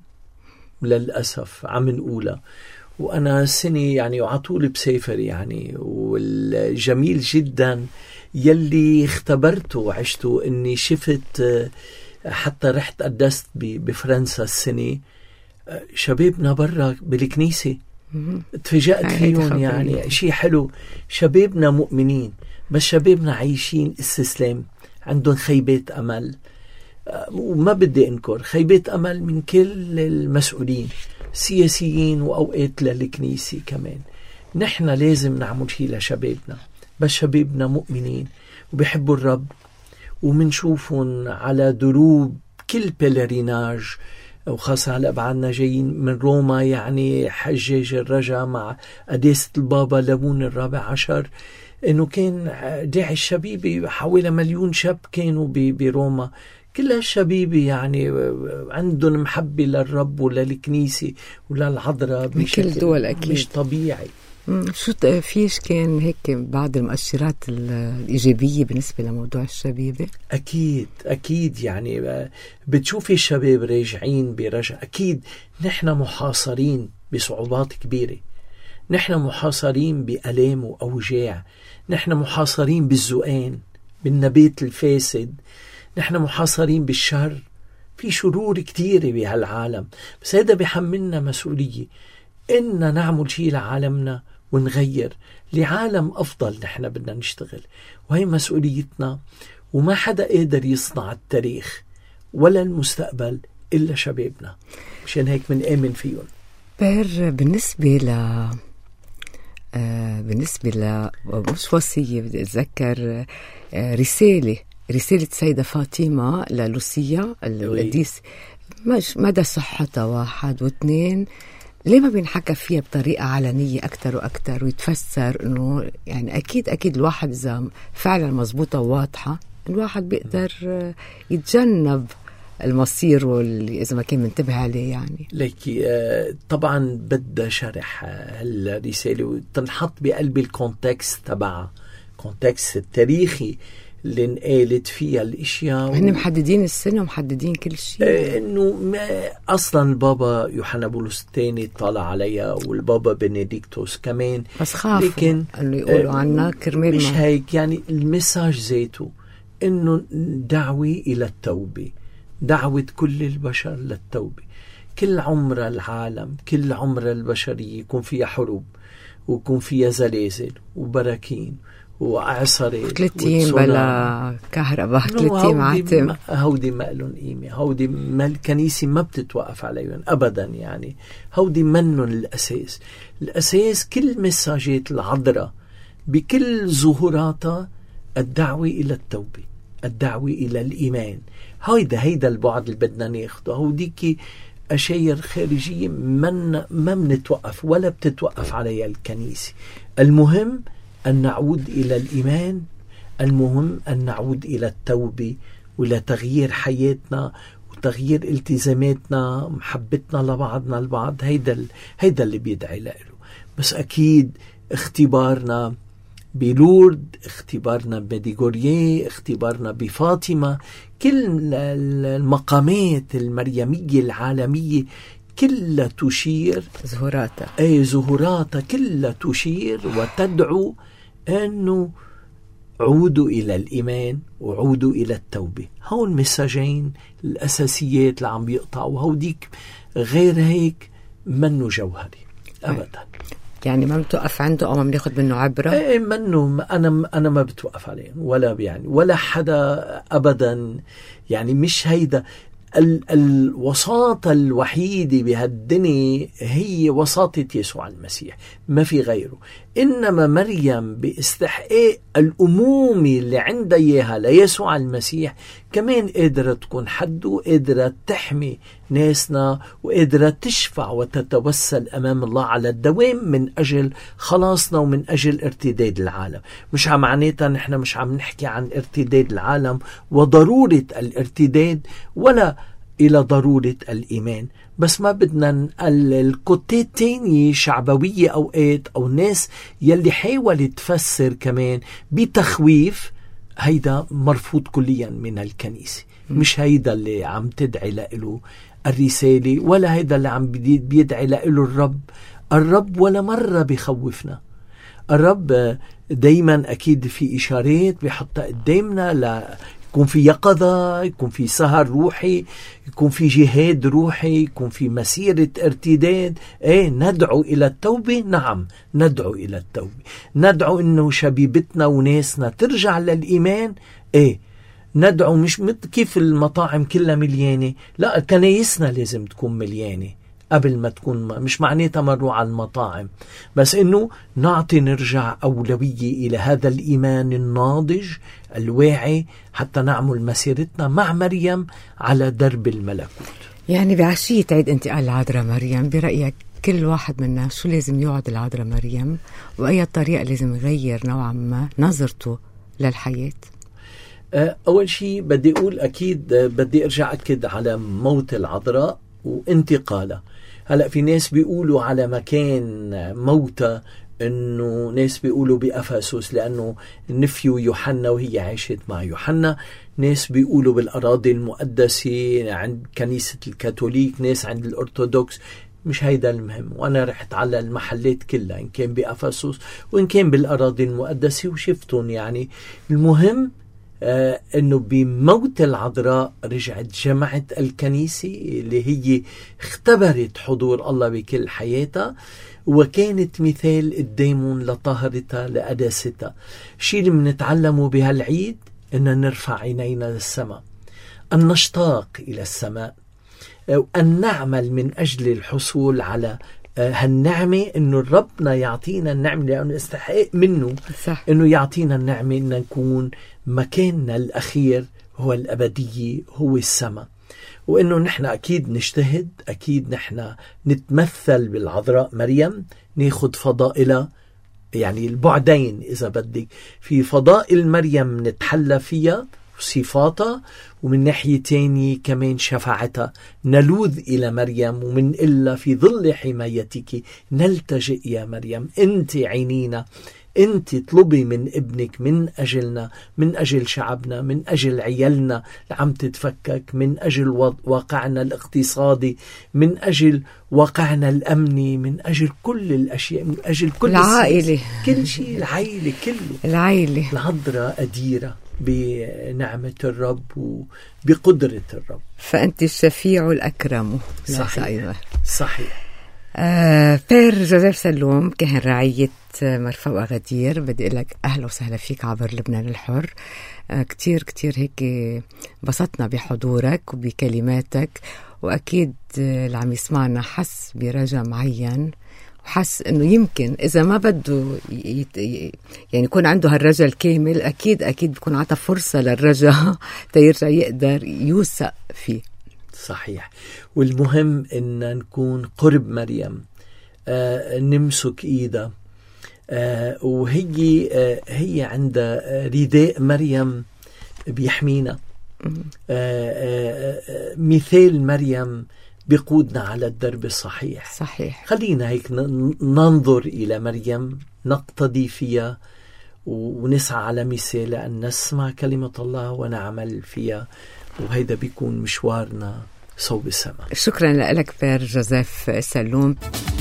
B: للأسف، عم نقولها. وأنا سنة يعني وعطول بسافر يعني، والجميل جدا يلي اختبرته وعشته إني شفت، حتى رحت قدست بفرنسا السنة، شبابنا برا بالكنيسة، تفاجأت فيهم، يعني شيء حلو. شبابنا مؤمنين، بس شبابنا عايشين استسلام، عندهم خيبات أمل، وما بدي أنكر خيبات أمل من كل المسؤولين، سياسيين وأوقات للكنيسة كمان. نحن لازم نعمل شيء لشبابنا، بس شبابنا مؤمنين وبيحبوا الرب، ومنشوفهم على دروب كل بيلريناج، وخاصة هلأ بعدنا جايين من روما، يعني حجاج الرجا مع قداسة البابا لابون ال14، إنه كان داعي الشبيبة حوالي 1,000,000 شاب كانوا بروما، كل هالشبيبة يعني عندهم محبة للرب وللكنيسة وللعذراء
A: بكل دول، أكيد
B: مش طبيعي.
A: شو فيش كان هيك بعض المؤشرات الإيجابية بالنسبة لموضوع الشبيبة؟
B: أكيد يعني بتشوفي الشباب راجعين برجع. أكيد نحن محاصرين بصعوبات كبيرة، نحن محاصرين بألام وأوجاع، نحن محاصرين بالزؤان، بالنبات الفاسد، نحن محاصرين بالشر، في شرور كتيرة بهالعالم. بس هذا بيحملنا مسؤولية إننا نعمل شيء لعالمنا ونغير لعالم أفضل. نحن بدنا نشتغل، وهي مسؤوليتنا، وما حدا قادر يصنع التاريخ ولا المستقبل إلا شبابنا، مشان هيك منآمن فيهم.
A: بالنسبة ل مش وصية، بدي أتذكر رسالة سيدة فاطمة للوسيا القديس، مدى صحتها 1 و2، ليه ما بينحكى فيها بطريقة علنية أكتر وأكتر، ويتفسر إنه يعني أكيد الواحد إذا فعلا مزبوطة وواضحة، الواحد بيقدر يتجنب المصير واللي إذا ما كان منتبه عليه يعني.
B: لكن طبعا بدها شرح هالرسالة وتنحط بقلب الكونتكست تبعها، الكونتكست التاريخي اللي انقالت فيها الاشياء.
A: هن محددين السنة ومحددين كل شيء.
B: انه اصلا البابا يوحنا بولس الثاني طلع عليها، والبابا بنديكتوس كمان،
A: بس خافوا
B: لكن
A: انه يقولوا عنا كرمال
B: مش هيك. يعني المساج ذاته انه دعوة الى التوبة، دعوة كل البشر للتوبة. كل عمر العالم، كل عمر البشرية يكون فيها حروب، ويكون فيها زلازل وبراكين وأعصارات
A: 3 أيام بلا كهرباء، 3 أيام عتم.
B: هودي ما لهم قيمة، هودي ما الكنيسة ما بتتوقف عليهم أبدا. يعني هودي منن الأساس. الأساس كل مساجات العذراء بكل ظهوراتها الدعوة إلى التوبة، الدعوة إلى الإيمان. هيدا البعد اللي بدنا ناخده. هوديكي أشياء خارجية ما بنتوقف ولا بتتوقف عليها الكنيسة. المهم أن نعود إلى الإيمان، المهم أن نعود إلى التوبة وإلى تغيير حياتنا وتغيير التزاماتنا، محبتنا لبعضنا البعض. هيدا اللي بيدعي له. بس أكيد اختبارنا بلورد، اختبارنا بديغوريه، اختبارنا بفاطمة، كل المقامات المريمية العالمية كلها تشير، ظهوراتها كلها تشير وتدعو أنه عودوا إلى الإيمان وعودوا إلى التوبة. هون المساجين الأساسيات اللي عم بيقطعوا. هوديك غير هيك منه جوهري أبدا.
A: يعني ما بتوقف عنده أو ما بناخد منه عبرة؟
B: ايه منه. أنا ما بتوقف عليه ولا حدا أبدا. يعني مش هيدا الوساطة الوحيدة بهالدنيا، هي وساطة يسوع المسيح، ما في غيره. إنما مريم باستحقاق الأمومة اللي عندها إياها ليسوع المسيح كمان قادرة تكون حده، قادرة تحمي ناسنا، وقادرة تشفع وتتوسل أمام الله على الدوام من أجل خلاصنا ومن أجل ارتداد العالم. مش معناتها نحن مش عم نحكي عن ارتداد العالم وضرورة الارتداد ولا إلى ضرورة الإيمان، بس ما بدنا الكتات تانية شعبوية أوقات أو ناس يلي حاولت تفسر كمان بتخويف. هيدا مرفوض كليا من الكنيسة. مش هيدا اللي عم تدعي له الرسالة، ولا هيدا اللي عم بيدعي له الرب ولا مرة بيخوفنا. الرب دايما أكيد في إشارات بيحطها قدامنا يكون في يقظة، يكون في سهر روحي، يكون في جهاد روحي، يكون في مسيرة ارتداد. ندعو إلى التوبة. نعم ندعو إلى التوبة، ندعو إنه شبيبتنا وناسنا ترجع للإيمان. ندعو مش كيف المطاعم كلها مليانة، لا كنايسنا لازم تكون مليانة قبل ما تكون. مش معناتها مروا على المطاعم، بس إنه نرجع أولوية إلى هذا الإيمان الناضج الواعي حتى نعمل مسيرتنا مع مريم على درب الملكوت.
A: يعني بعشية عيد انتقال العذراء مريم، برأيك كل واحد منا شو لازم يقعد العذراء مريم، وأي طريقة لازم يغير نوعا ما نظرته للحياة؟
B: أول شيء بدي أقول أكيد بدي أرجع أكد على موت العذراء وانتقالها. هلأ في ناس بيقولوا على مكان موتى، إنه ناس بيقولوا بأفسس لأنه نفيوا يوحنا وهي عاشت مع يوحنا، ناس بيقولوا بالأراضي المقدسة عند كنيسة الكاثوليك، ناس عند الأرثوذكس. مش هيدا المهم، وأنا رحت على المحلات كلها إن كان بأفسس وإن كان بالأراضي المقدسة وشفتهم. يعني المهم انه بموت العذراء رجعت جمعت الكنيسة اللي هي اختبرت حضور الله بكل حياتها، وكانت مثال قدامهم لطهرتها لقداستها. الشيء اللي بنتعلمه بهالعيد ان نرفع عينينا للسماء، ان نشتاق الى السماء، وان نعمل من اجل الحصول على هالنعمة. انه ربنا يعطينا النعمة لأنه نستحق منه.
A: صح.
B: انه يعطينا النعمة ان نكون مكاننا الأخير هو الأبدية، هو السماء. وإنه نحن أكيد نجتهد، أكيد نحن نتمثل بالعذراء مريم، ناخد فضائلها. يعني البعدين إذا بدك، في فضائل مريم نتحلى فيها صفاتها، ومن ناحية تانية كمان شفاعتها. نلوذ إلى مريم ومن إلا في ظل حمايتك نلتجئ يا مريم، أنت عينينا أنت اطلبي من ابنك من أجلنا، من أجل شعبنا، من أجل عيالنا اللي عم تتفكك، من أجل واقعنا الاقتصادي، من أجل واقعنا الأمني، من أجل كل الأشياء، من أجل كل
A: العائلة،
B: كل شيء، العائلة كله.
A: العائلة
B: العذراء أديرة بنعمة الرب وبقدرة الرب،
A: فأنت الشفيع الأكرم.
B: صحيح صحيح.
A: بير جوزيف سلوم كاهن رعية مرفأ وغدير، بدي أقول لك أهلا وسهلا فيك عبر لبنان الحر. كتير كتير هيك بسطنا بحضورك وبكلماتك، وأكيد اللي عم يسمعنا حس برجاء معين، وحس إنه يمكن إذا ما بده يعني يكون عنده هالرجاء الكامل، أكيد بيكون عطى فرصة للرجاء تيرجع يقدر يوثق فيه.
B: صحيح. والمهم إن نكون قرب مريم، نمسك إيدها، وهي عندها رداء مريم بيحمينا، مثال مريم بيقودنا على الدرب الصحيح.
A: صحيح.
B: خلينا هيك ننظر إلى مريم، نقتدي فيها ونسعى على مثال أن نسمع كلمة الله ونعمل فيها، وهيدا بيكون مشوارنا صوب السماء.
A: شكرا لك بير جوزيف سلوم.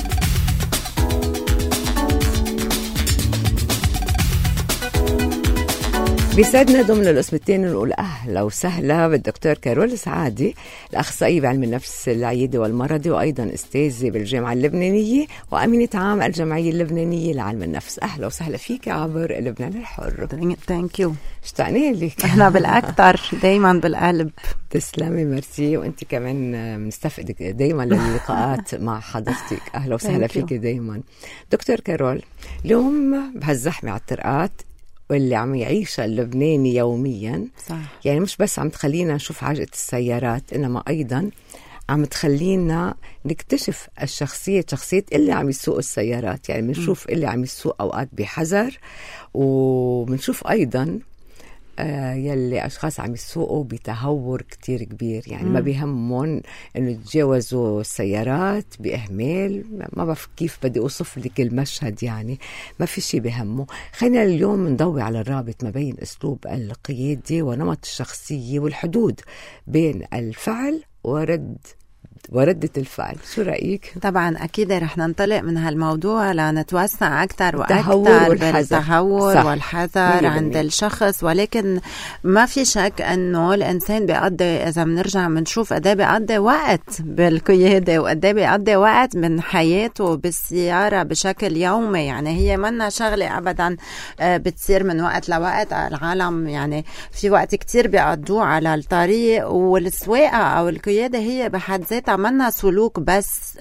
A: بيسعدنا ضمن القسم الثاني نقول أهلا وسهلا بالدكتور كارول سعادي، الأخصائي بعلم النفس العيادي والمرضي، وأيضا أستاذي بالجامعة اللبنانية وأمينة عام الجمعية اللبنانية لعلم النفس. أهلا وسهلا فيك عبر لبنان الحر.
C: ثانك يو.
A: اشتقنا لك.
C: احنا بالأكثر دايما بالقلب.
A: تسلمي، ميرسي. وانت كمان بنستفقدك دايما للقاءات مع حضرتك. اهلا وسهلا فيك دايما دكتور كارول. اليوم بهالزحمه على الطرقات واللي عم يعيشها اللبناني يوميا، صح. يعني مش بس عم تخلينا نشوف عجقة السيارات، إنما أيضا عم تخلينا نكتشف شخصية اللي عم يسوقوا السيارات. يعني بنشوف اللي عم يسوق أوقات بحذر، وبنشوف أيضا يلي أشخاص عم يسوقوا بتهور كتير كبير. يعني ما بيهمون إنه يتجاوزوا السيارات بإهمال. ما بعرف كيف بدي أوصف لك المشهد، يعني ما في شيء بيهمه. خلينا اليوم نضوي على الرابط ما بين أسلوب القيادة ونمط الشخصية والحدود بين الفعل وردة الفعل. شو رأيك؟
C: طبعا أكيد رح ننطلق من هالموضوع لنتوسع أكثر وأكثر بالتهور والحذر عند الشخص، ولكن ما في شك أنه الإنسان بيقضي، إذا بنرجع بنشوف قد ايه بيقضي وقت بالقيادة وقد ايه بيقضي وقت من حياته بالسيارة بشكل يومي. يعني هي منا شغلة أبدا بتصير من وقت لوقت. العالم يعني في وقت كتير بيقضوه على الطريق، والسواقة أو القيادة هي بحد ذاتها منا سلوك بس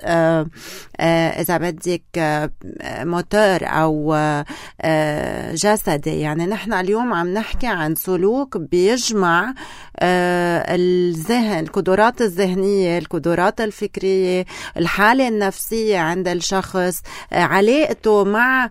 C: إذا بدك موتور أو جسدي. يعني نحن اليوم عم نحكي عن سلوك بيجمع الذهن، القدرات الذهنية، القدرات الفكرية، الحالة النفسية عند الشخص، علاقته مع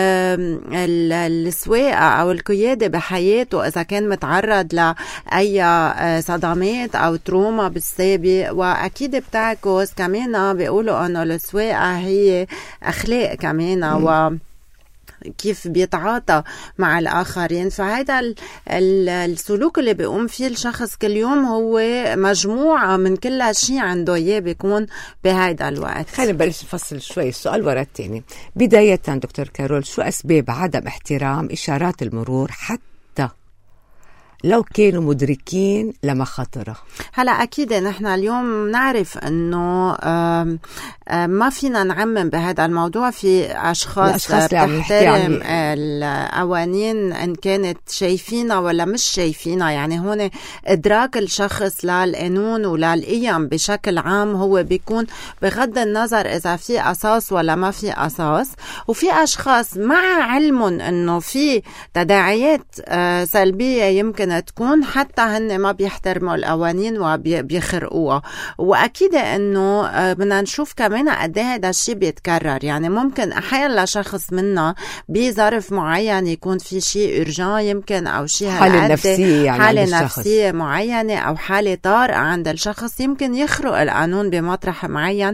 C: السواقة أو القيادة بحياته إذا كان متعرض لأي صدمات أو تروما بالسابق. وأكيد بتعكس كمان بيقولوا أنه السواقة هي أخلاق كمان كيف بيتعاطى مع الآخرين. فهذا السلوك اللي بيقوم فيه الشخص كل يوم هو مجموعة من كل شيء عنده إياه بيكون بهذا الوقت.
A: خلينا نبلش نفصل شوي السؤال ورا التاني. بداية دكتور كارول، شو أسباب عدم احترام إشارات المرور حتى لو كانوا مدركين لمخاطرها؟
C: هلا أكيد نحن اليوم نعرف أنه ما فينا نعمم بهذا الموضوع. في أشخاص تحترم القوانين إن كانت شايفينها ولا مش شايفينها. يعني هون إدراك الشخص للقانون وللقيم بشكل عام هو بيكون بغض النظر إذا في أساس ولا ما في أساس. وفي أشخاص مع علمهم أنه في تداعيات سلبية يمكن تكون حتى هن ما بيحترموا القوانين وبيخرقوها. وأكيد أنه بدنا نشوف كمان قد ايه هذا الشيء بيتكرر. يعني ممكن أحيانا لشخص منا بظرف معين يكون في شيء إرجان يمكن أو شيء
A: حالة نفسية، يعني
C: حالة نفسية معينة أو حالة طارئة عند الشخص يمكن يخرق القانون بمطرح معين.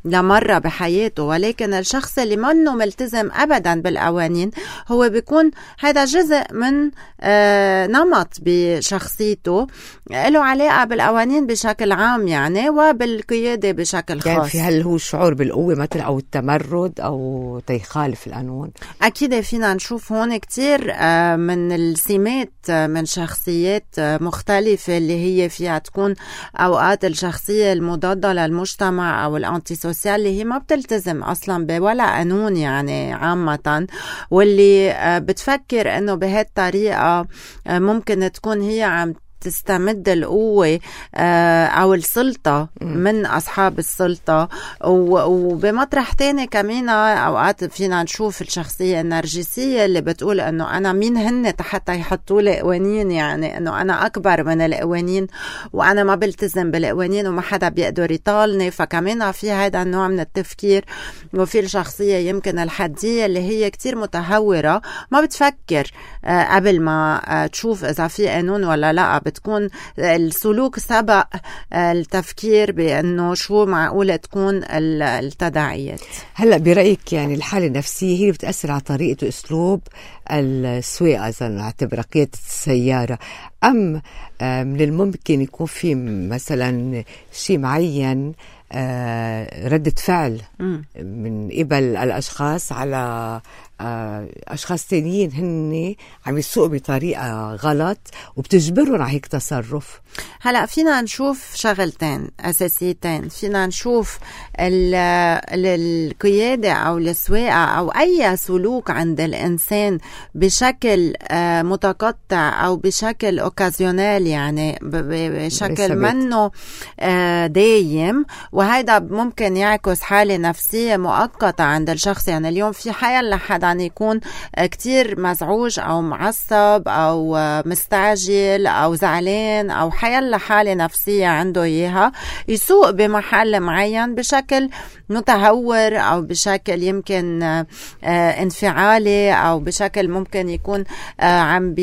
C: لمرة بحياته، ولكن الشخص اللي منه ملتزم أبدا بالقوانين هو بيكون هذا جزء من نمط بشخصيته له علاقة بالقوانين بشكل عام يعني، وبالقيادة بشكل خاص.
A: يعني في هل هو شعور بالقوة مثلا أو التمرد أو تيخالف القانون؟
C: أكيد فينا نشوف هون كتير من السمات من شخصيات مختلفة اللي هي فيها تكون أوقات الشخصية المضادة للمجتمع أو الأنتي سوسيال اللي هي ما بتلتزم أصلا بولا قانون يعني عامة، واللي بتفكر أنه بهالطريقة ممكن تكون هي عم تستمد القوة أو السلطة من أصحاب السلطة. وبمطرح تاني كمان أوقات فينا نشوف الشخصية النرجسية اللي بتقول أنه أنا مين هن حتى يحطوا لي قوانين، يعني أنه أنا أكبر من القوانين وأنا ما بلتزم بالقوانين وما حدا بيقدر يطالني. فكمان في هذا النوع من التفكير. وفي الشخصية يمكن الحدية اللي هي كتير متهورة، ما بتفكر قبل ما تشوف إذا في قانون ولا لا، بتكون السلوك سبق التفكير بأنه شو معقولة تكون التداعيات.
A: هلأ برأيك يعني الحالة النفسية هي اللي بتأثر على طريقة وأسلوب السواقة إذا نعتبر قيادة السيارة، أم من الممكن يكون في مثلا شيء معين ردة فعل من قبل الأشخاص على أشخاص تانيين هن عم يسوقوا بطريقة غلط وبتجبرهم على هيك تصرف؟
C: هلأ فينا نشوف شغلتين أساسيتين. فينا نشوف القيادة أو السواقة أو أي سلوك عند الإنسان بشكل متقطع أو بشكل أوكازيونال، يعني بشكل منه دايم، وهذا ممكن يعكس حالة نفسية مؤقتة عند الشخص. يعني اليوم في حيال حدا يكون كتير مزعوج أو معصب أو مستعجل أو زعلان أو حيال حالة نفسية عنده إياها، يسوق بمحل معين بشكل متهور أو بشكل يمكن انفعالي أو بشكل ممكن يكون عم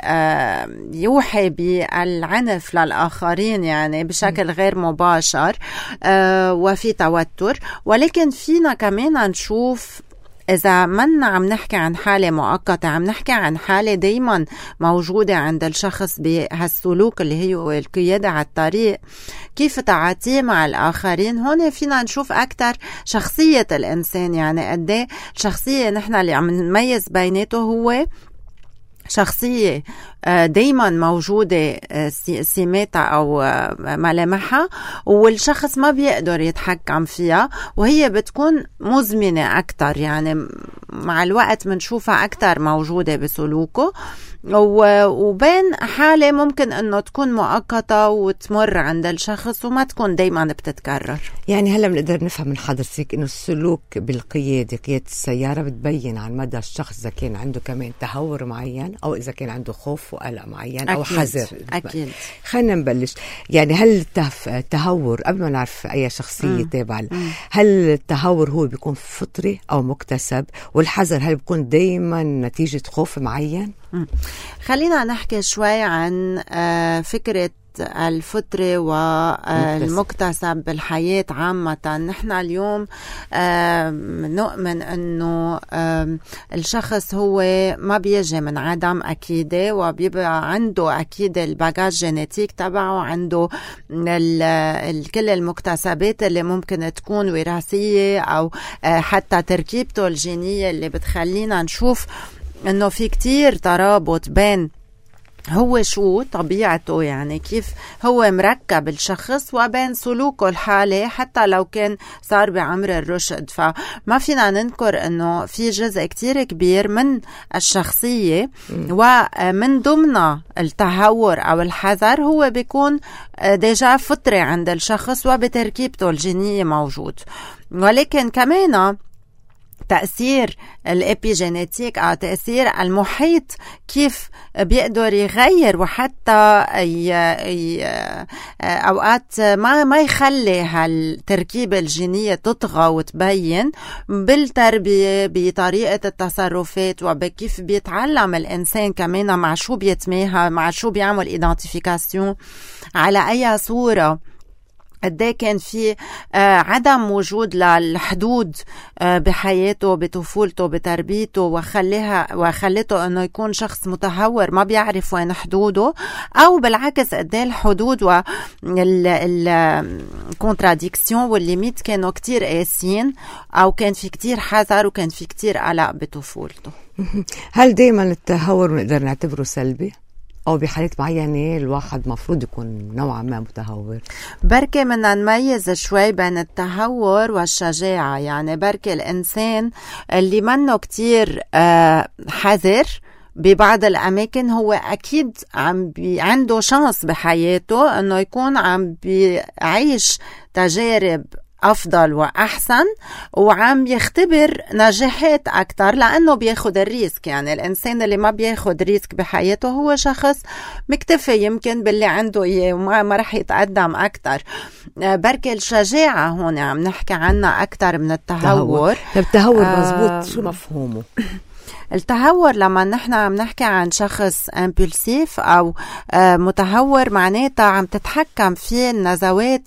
C: يوحي بالعنف للآخرين يعني بشكل غير مباشر، وفي توتر. ولكن فينا كمان نشوف إذا منا عم نحكي عن حالة مؤقتة، عم نحكي عن حالة دايما موجودة عند الشخص بهالسلوك اللي هي القيادة على الطريق، كيف تعاطيه مع الآخرين. هون فينا نشوف أكتر شخصية الإنسان، يعني قديه الشخصية نحن اللي عم نميز بيناته هو شخصية دايما موجودة سماتها أو ملامحها، والشخص ما بيقدر يتحكم فيها، وهي بتكون مزمنة أكتر، يعني مع الوقت منشوفها أكتر موجودة بسلوكه. وبين حالة ممكن أنه تكون مؤقتة وتمر عند الشخص وما تكون دايما بتتكرر.
A: يعني هلأ بنقدر نفهم من حضرتك أنه السلوك بالقيادة، قيادة السيارة، بتبين عن مدى الشخص إذا كان عنده كمان تهور معين أو إذا كان عنده خوف وقلق معين أو حذر.
C: أكيد.
A: خلينا نبلش. يعني هل التهور قبل ما نعرف أي شخصية تابعة، هل التهور هو بيكون فطري أو مكتسب، والحذر هل بيكون دايما نتيجة خوف معين؟
C: خلينا نحكي شوي عن فكرة الفطري والمكتسب بالحياة عامة. نحن اليوم نؤمن أنه الشخص هو ما بيجي من عدم أكيدة، وبيبقى عنده أكيد الباجاج جينيتيك تبعه، عنده كل المكتسبات اللي ممكن تكون وراثية أو حتى تركيبته الجينية اللي بتخلينا نشوف أنه في كتير ترابط بين هو شو طبيعته، يعني كيف هو مركب الشخص، وبين سلوكه الحالي حتى لو كان صار بعمر الرشد. فما فينا ننكر انه في جزء كتير كبير من الشخصية ومن ضمن التهور او الحذر هو بيكون ديجا فطري عند الشخص وبتركيبته الجينية موجود. ولكن كمان تأثير الإبيجينيتيك أو تأثير المحيط كيف بيقدر يغير، وحتى أوقات ما يخلي هالتركيبة الجينية تطغى وتبين بالتربية، بطريقة التصرفات، وبكيف بيتعلم الإنسان كمان مع شو بيتماهى، مع شو بيعمل إيدنتيفيكاسيون، على أي صورة قد كان في عدم وجود للحدود بحياته بطفولته بتربيته وخلته انه يكون شخص متهور ما بيعرف وين حدوده، او بالعكس قد الحدود والكونتراديكسيون والليميت كانوا كتير قاسيين، او كان في كتير حذر وكان في كتير قلق بطفولته.
A: هل دايما التهور نقدر نعتبره سلبي؟ أو بحالات معينة الواحد مفروض يكون نوعا ما متهور؟
C: بركي بدنا نميز شوي بين التهور والشجاعة. يعني بركي الإنسان اللي منه كتير حذر ببعض الأماكن هو أكيد عنده شانس بحياته أنه يكون عم بيعيش تجارب أفضل وأحسن وعم يختبر نجاحات أكتر لأنه بياخد الريسك. يعني الإنسان اللي ما بياخد ريسك بحياته هو شخص مكتفي يمكن باللي عنده إياه وما رح يتقدم أكتر. بركي الشجاعة هون عم نحكي عنها أكتر من التهور.
A: التهور مزبوط، شو مفهومه؟
C: التهور لما نحن عم نحكي عن شخص امبولسيف أو متهور معناتها عم تتحكم في النزوات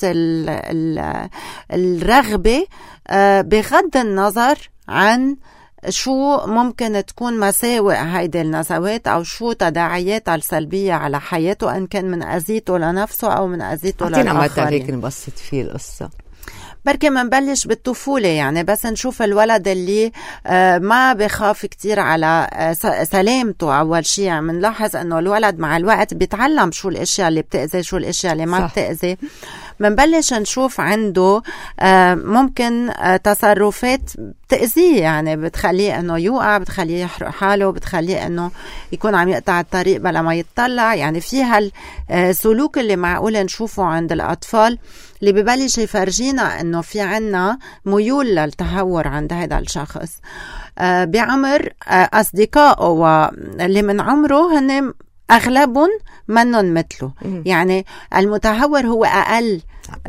C: الرغبة بغض النظر عن شو ممكن تكون مساوئ هيدي النزوات أو شو تداعياتها السلبية على حياته، إن كان من أذيته لنفسه أو من أذيته للآخرين.
A: هيك نبسط فيه القصة.
C: بركي منبلش بالطفولة، يعني بس نشوف الولد اللي ما بخاف كتير على سلامته. أول شيء منلاحظ أنه الولد مع الوقت بيتعلم شو الأشياء اللي بتأذي شو الأشياء اللي ما بتأذي. منبلش نشوف عنده ممكن تصرفات بتأذيه، يعني بتخليه أنه يوقع، بتخليه يحرق حاله، بتخليه أنه يكون عم يقطع الطريق بلا ما يتطلع. يعني في هالسلوك اللي معقول نشوفه عند الأطفال اللي ببلش يفرجينا أنه في عنا ميول للتهور عند هذا الشخص. بعمر أصدقائه واللي من عمره هن أغلبهم منن مثله. يعني المتهور هو أقل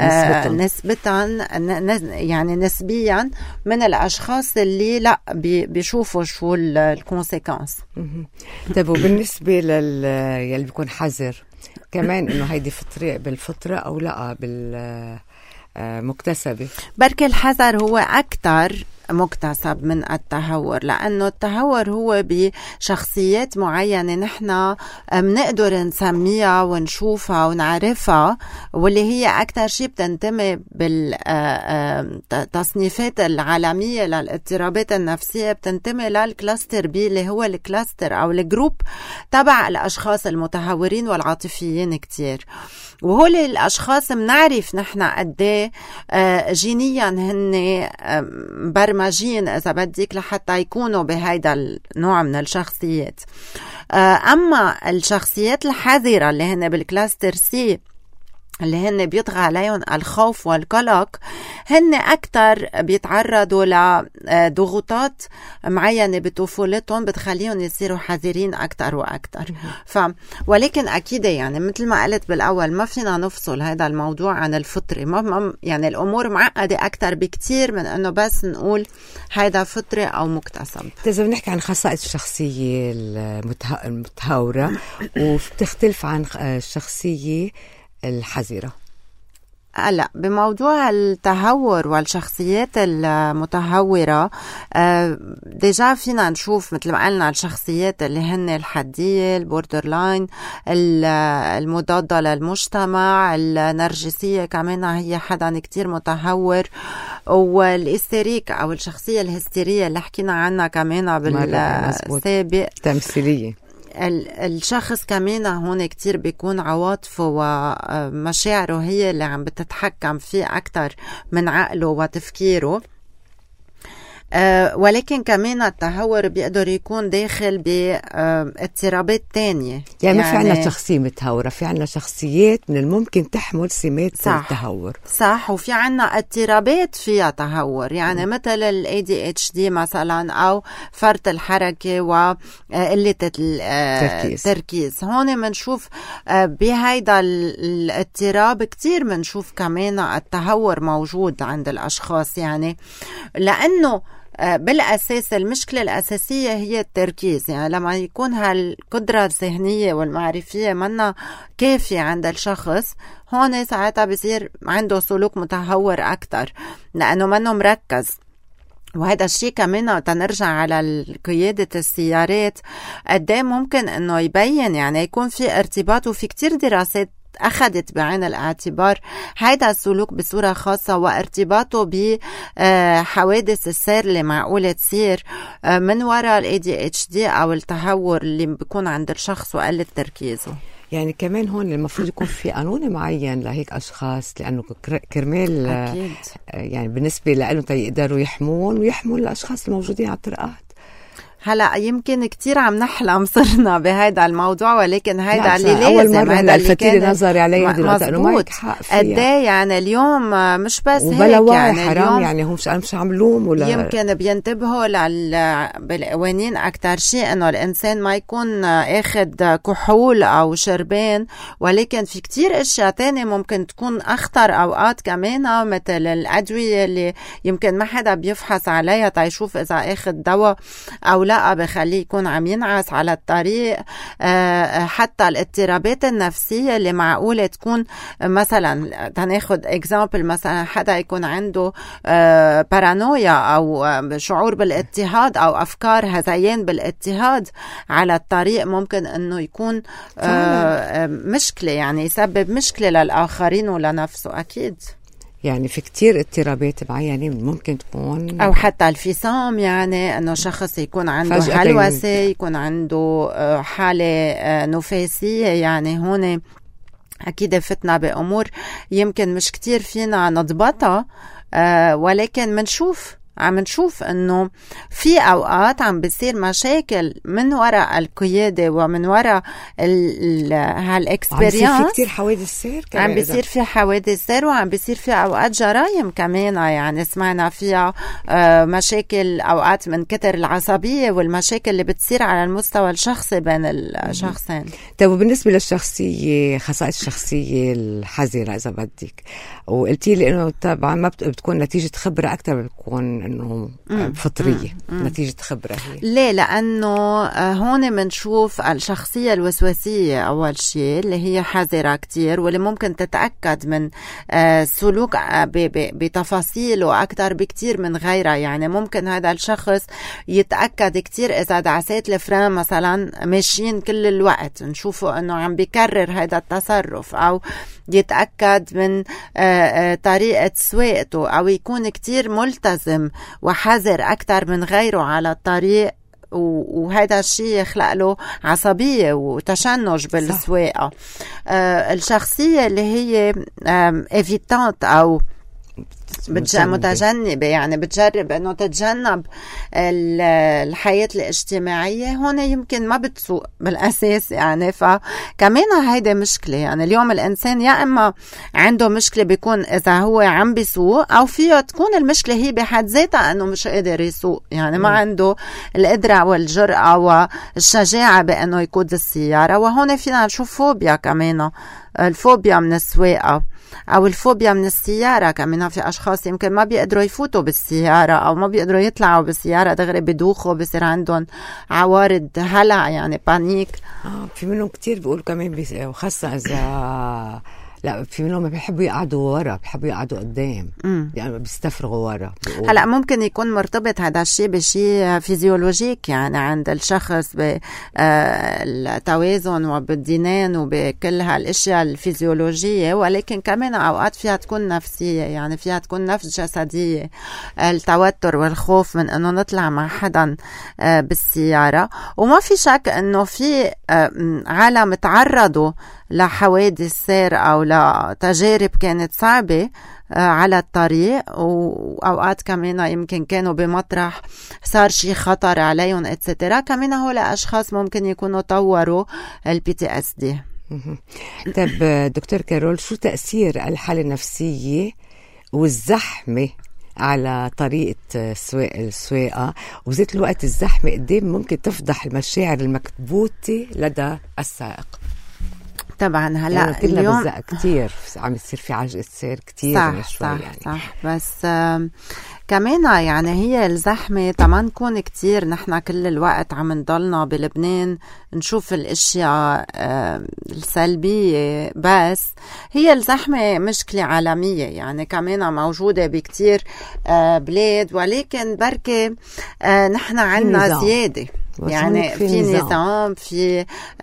C: يعني نسبيا من الأشخاص اللي لا بيشوفوا شو الكونسيكانس.
A: طيب وبالنسبة يلي بيكون حذر كمان إنه هيدي بالفطرة أو لا بالمكتسبة؟
C: بركي الحذر هو أكتر مكتسب من التهور، لأنه التهور هو بشخصيات معينة نحن منقدر نسميها ونشوفها ونعرفها، واللي هي أكتر شيء بتنتمي بالتصنيفات العالمية للاضطرابات النفسية، بتنتمي للكلاستر بي اللي هو الكلاستر أو الجروب تبع الأشخاص المتهورين والعاطفيين كتير. وهول الأشخاص منعرف نحن قديه جينيا هن برمجين إذا بدك لحتى يكونوا بهيدا النوع من الشخصيات. أما الشخصيات الحذرة اللي هن بالكلاستر سي اللي هن بيطغى عليهم الخوف والقلق، هن أكتر بيتعرضوا لضغوطات معينة بطفولتهم بتخليهم يصيروا حذرين أكتر وأكتر. ولكن أكيد يعني مثل ما قلت بالأول ما فينا نفصل هذا الموضوع عن الفطري. يعني الأمور معقدة أكتر بكتير من أنه بس نقول هذا فطري أو مكتسب.
A: إذا بنحكي عن خصائص الشخصية المتهورة وبتختلف عن الشخصية الحذرة،
C: لا بموضوع التهور والشخصيات المتهورة ديجا فينا نشوف مثل ما قلنا الشخصيات اللي هن الحدية، البوردر لاين، المضادة للمجتمع، النرجسية كمان هي حدا كتير متهور، والإستيريك أو الشخصية الهستيرية اللي حكينا عنها كمان بالسابق،
A: تمثيلية.
C: الشخص كمان هون كتير بيكون عواطفه ومشاعره هي اللي عم بتتحكم فيه أكتر من عقله وتفكيره. ولكن كمان التهور بيقدر يكون داخل باضطرابات تانية.
A: يعني ما في عنا شخصية متهورة، في عنا شخصيات من الممكن تحمل سمات التهور.
C: صح. وفي عنا اضطرابات فيها تهور، يعني مثل ال ADHD مثلا أو فرط الحركة وقلة التركيز. هون منشوف بهيدا الاضطراب كتير منشوف كمان التهور موجود عند الأشخاص، يعني لأنه بالأساس المشكلة الأساسية هي التركيز. يعني لما يكون هالقدرة الذهنية والمعرفية منا كافية عند الشخص، هون ساعتها بصير عنده سلوك متهور أكتر لأنه منه مركز. وهذا الشيء كمان تنرجع على قيادة السيارات قديه ممكن انه يبين، يعني يكون في ارتباط. وفي كتير دراسات أخذت بعين الاعتبار هذا السلوك بصورة خاصة وارتباطه بحوادث السير اللي معقولة تصير من وراء ال ADHD أو التهور اللي بيكون عند الشخص وقلة تركيزه.
A: يعني كمان هون المفروض يكون في قانون معين لهيك أشخاص، لأنه كرمال
C: أكيد.
A: يعني بالنسبة لهم يقدروا يحمون ويحمون الأشخاص الموجودين على الطرقات.
C: هلا يمكن كتير عم نحلم صرنا بهذا الموضوع، ولكن هيدا اللي لازم.
A: أول مرة هذا الفتيل نظري عليه
C: لأنه ما حق فيها قديه. يعني اليوم مش بس
A: هيك،
C: يعني
A: حرام، يعني هم مش عم لوم ولا
C: يمكن بينتبهوا بالقوانين أكتر شيء إنه الإنسان ما يكون أخذ كحول أو شربان، ولكن في كتير أشياء تانية ممكن تكون أخطر أوقات كمان، مثل الأدوية اللي يمكن ما حدا بيفحص عليها تيشوف إذا أخذ دواء أو لا، بخليه يكون عم ينعس على الطريق. حتى الاضطرابات النفسية اللي معقولة تكون، مثلا تناخد اكزامبل، مثلا حدا يكون عنده بارانويا أو شعور بالاضطهاد أو أفكار هذيان بالاضطهاد على الطريق، ممكن أنه يكون مشكلة، يعني يسبب مشكلة للآخرين ولنفسه. أكيد
A: يعني في كتير اضطرابات معينة ممكن تكون،
C: أو حتى الفصام، يعني أنه شخص يكون عنده هلوسة، يكون عنده حالة نفسية. يعني هون أكيد فتنا بأمور يمكن مش كتير فينا نضبطها، ولكن عم نشوف انه في اوقات عم بيصير مشاكل من وراء القيادة ومن وراء هالاكسبيرينس.
A: عم بيصير في كتير حوادث سير،
C: عم بيصير في حوادث سير، وعم بيصير في اوقات جرائم كمان. يعني سمعنا فيها مشاكل اوقات من كتر العصبية والمشاكل اللي بتصير على المستوى الشخصي بين الشخصين.
A: طيب وبالنسبة للشخصية، خصائص الشخصية الحذرة إذا بدك، وقلتي لي إنه طبعا ما بتكون نتيجة خبرة أكتر، بتكون إنه فطرية نتيجة خبرة هي.
C: ليه؟ لأنه هون منشوف الشخصية الوسواسية أول شيء اللي هي حذرة كتير، واللي ممكن تتأكد من سلوك بتفاصيله أكتر بكتير من غيرها. يعني ممكن هذا الشخص يتأكد كتير إذا دعسات الفرام مثلا ماشيين كل الوقت، نشوفه أنه عم بيكرر هذا التصرف، أو يتأكد من طريقة سواقته، أو يكون كتير ملتزم وحذر أكتر من غيره على الطريق، وهذا الشيء يخلق له عصبية وتشنج بالسواقة. الشخصية اللي هي إيفيتانت أو متجنبة، يعني بتجرب انه تتجنب الحياة الاجتماعية، هون يمكن ما بتسوق بالاساس. يعني فكمان هيدا مشكلة. يعني اليوم الانسان يا اما عنده مشكلة بيكون اذا هو عم بيسوق، او فيه تكون المشكلة هي بحد ذاتها انه مش قادر يسوق، يعني ما عنده القدرة والجرأة والشجاعة بانه يقود السيارة. وهون فينا نشوف فوبيا كمان، الفوبيا من السواقة أو الفوبيا من السيارة. كمان في أشخاص يمكن ما بيقدروا يفوتوا بالسيارة أو ما بيقدروا يطلعوا بالسيارة، دغري بدوخوا، بصير عندهم عوارض هلع، يعني بانيك.
A: في منهم كتير بيقولوا كمان وخاصة إذا لا، في منهم ما بيحبوا يقعدوا ورا، بيحبوا يقعدوا قدام، يعني بيستفرغوا ورا.
C: هلا ممكن يكون مرتبط هذا الشيء بشيء فيزيولوجيك، يعني عند الشخص بالتوازن وبالدينين وبكل هالاشياء الفيزيولوجية، ولكن كمان اوقات فيها تكون نفسية، يعني فيها تكون نفس جسدية، التوتر والخوف من انه نطلع مع حدا بالسيارة. وما في شك انه في عالم تعرضوا لحوادث سير أو لتجارب كانت صعبة على الطريق، وأوقات كمان يمكن كانوا بمطرح صار شي خطر عليهم اتسترا. كمان هؤلاء أشخاص ممكن يكونوا طوروا الPTSD.
A: طيب دكتور كارول، شو تأثير الحالة النفسية والزحمة على طريقة السواقة، وزيت الوقت الزحمة قدام ممكن تفضح المشاعر المكبوتة لدى السائق؟
C: طبعا هلا
A: يعني اليوم كتير عم يصير في عجقة سير كتير.
C: صح يعني. بس كمان يعني هي الزحمة طبعا نكون كتير نحن كل الوقت عم نضلنا بلبنان نشوف الاشياء السلبية، بس هي الزحمة مشكلة عالمية يعني كمان موجودة بكتير بلاد، ولكن بركة نحن عنا زيادة يعني في نظام في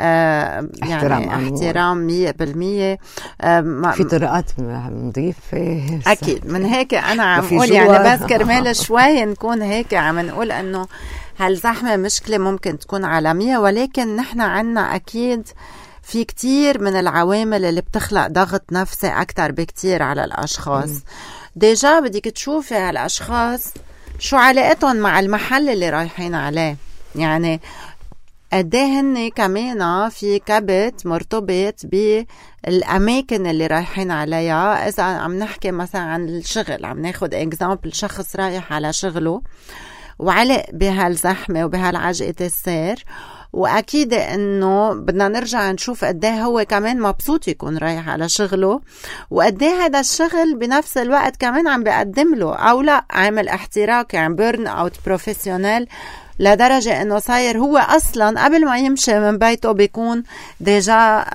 C: يعني احترام 100%،
A: في طرقات نظيفة.
C: أكيد من هيك أنا عم أقول يعني بس كرمال شوي نكون هيك عم نقول أنه هالزحمة مشكلة ممكن تكون عالمية، ولكن نحن عنا أكيد في كتير من العوامل اللي بتخلق ضغط نفسي أكتر بكتير على الأشخاص. ديجا بدك تشوفي هالأشخاص شو علاقتهم مع المحل اللي رايحين عليه، يعني قديه هن كمان في كبت مرتبط بالأماكن اللي رايحين عليها. إذا عم نحكي مثلا عن الشغل، عم ناخد اكزامبل شخص رايح على شغله وعلق بهالزحمة وبهالعجقة السير، وأكيد إنه بدنا نرجع نشوف قديه هو كمان مبسوط يكون رايح على شغله، وقديه هذا الشغل بنفس الوقت كمان عم بقدم له أو لا عامل احتراق يعني بيرن أوت بروفيسيونيل، لدرجة إنه صاير هو أصلا قبل ما يمشي من بيته بيكون ديجا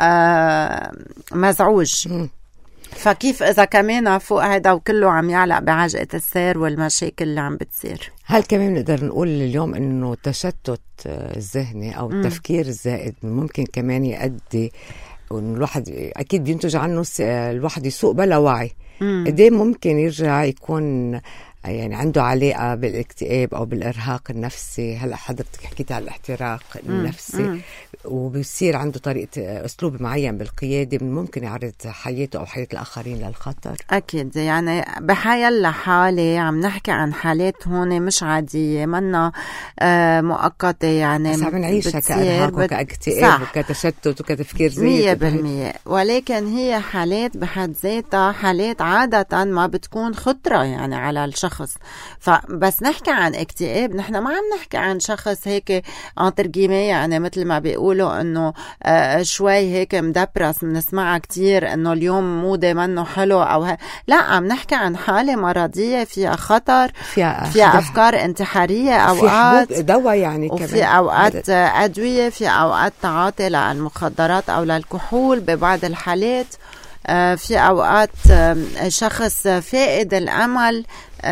C: مزعوج. فكيف إذا كمان فوق هذا وكله عم يعلق بعجقة السير والمشاكل اللي عم بتصير.
A: هل كمان نقدر نقول اليوم إنه التشتت الذهني أو التفكير الزائد ممكن كمان يؤدي إنه الواحد أكيد بينتج عنه الواحد يسوق بلا وعي؟ قديه ممكن يرجع يكون يعني عنده علاقة بالاكتئاب أو بالإرهاق النفسي؟ هلأ حضرتك حكيت على الاحتراق النفسي، وبيصير عنده طريقة أسلوب معين بالقيادة ممكن يعرض حياته أو حياة الآخرين للخطر.
C: أكيد يعني بحيال حالة عم نحكي عن حالات هون مش عادية منا مؤقتة، يعني
A: بس عم نعيشها كإرهاق وكاكتئاب وكتشتت وكتفكير زايد
C: 100%، ولكن هي حالات بحد ذاتها حالات عادة ما بتكون خطرة يعني على الشخص. فبس نحكي عن اكتئاب نحن ما عم نحكي عن شخص هيك انترجيمي يعني مثل ما بيقولوا انه شوي هيك مدبرس بنسمعها كتير انه اليوم مودي منه حلو او لا، عم نحكي عن حالة مرضية فيها خطر، فيها افكار انتحارية اوقات،
A: في دواء يعني
C: وفي كمان اوقات ادوية، في اوقات تعاطي للمخدرات او للكحول ببعض الحالات، في أوقات شخص فائد الأمل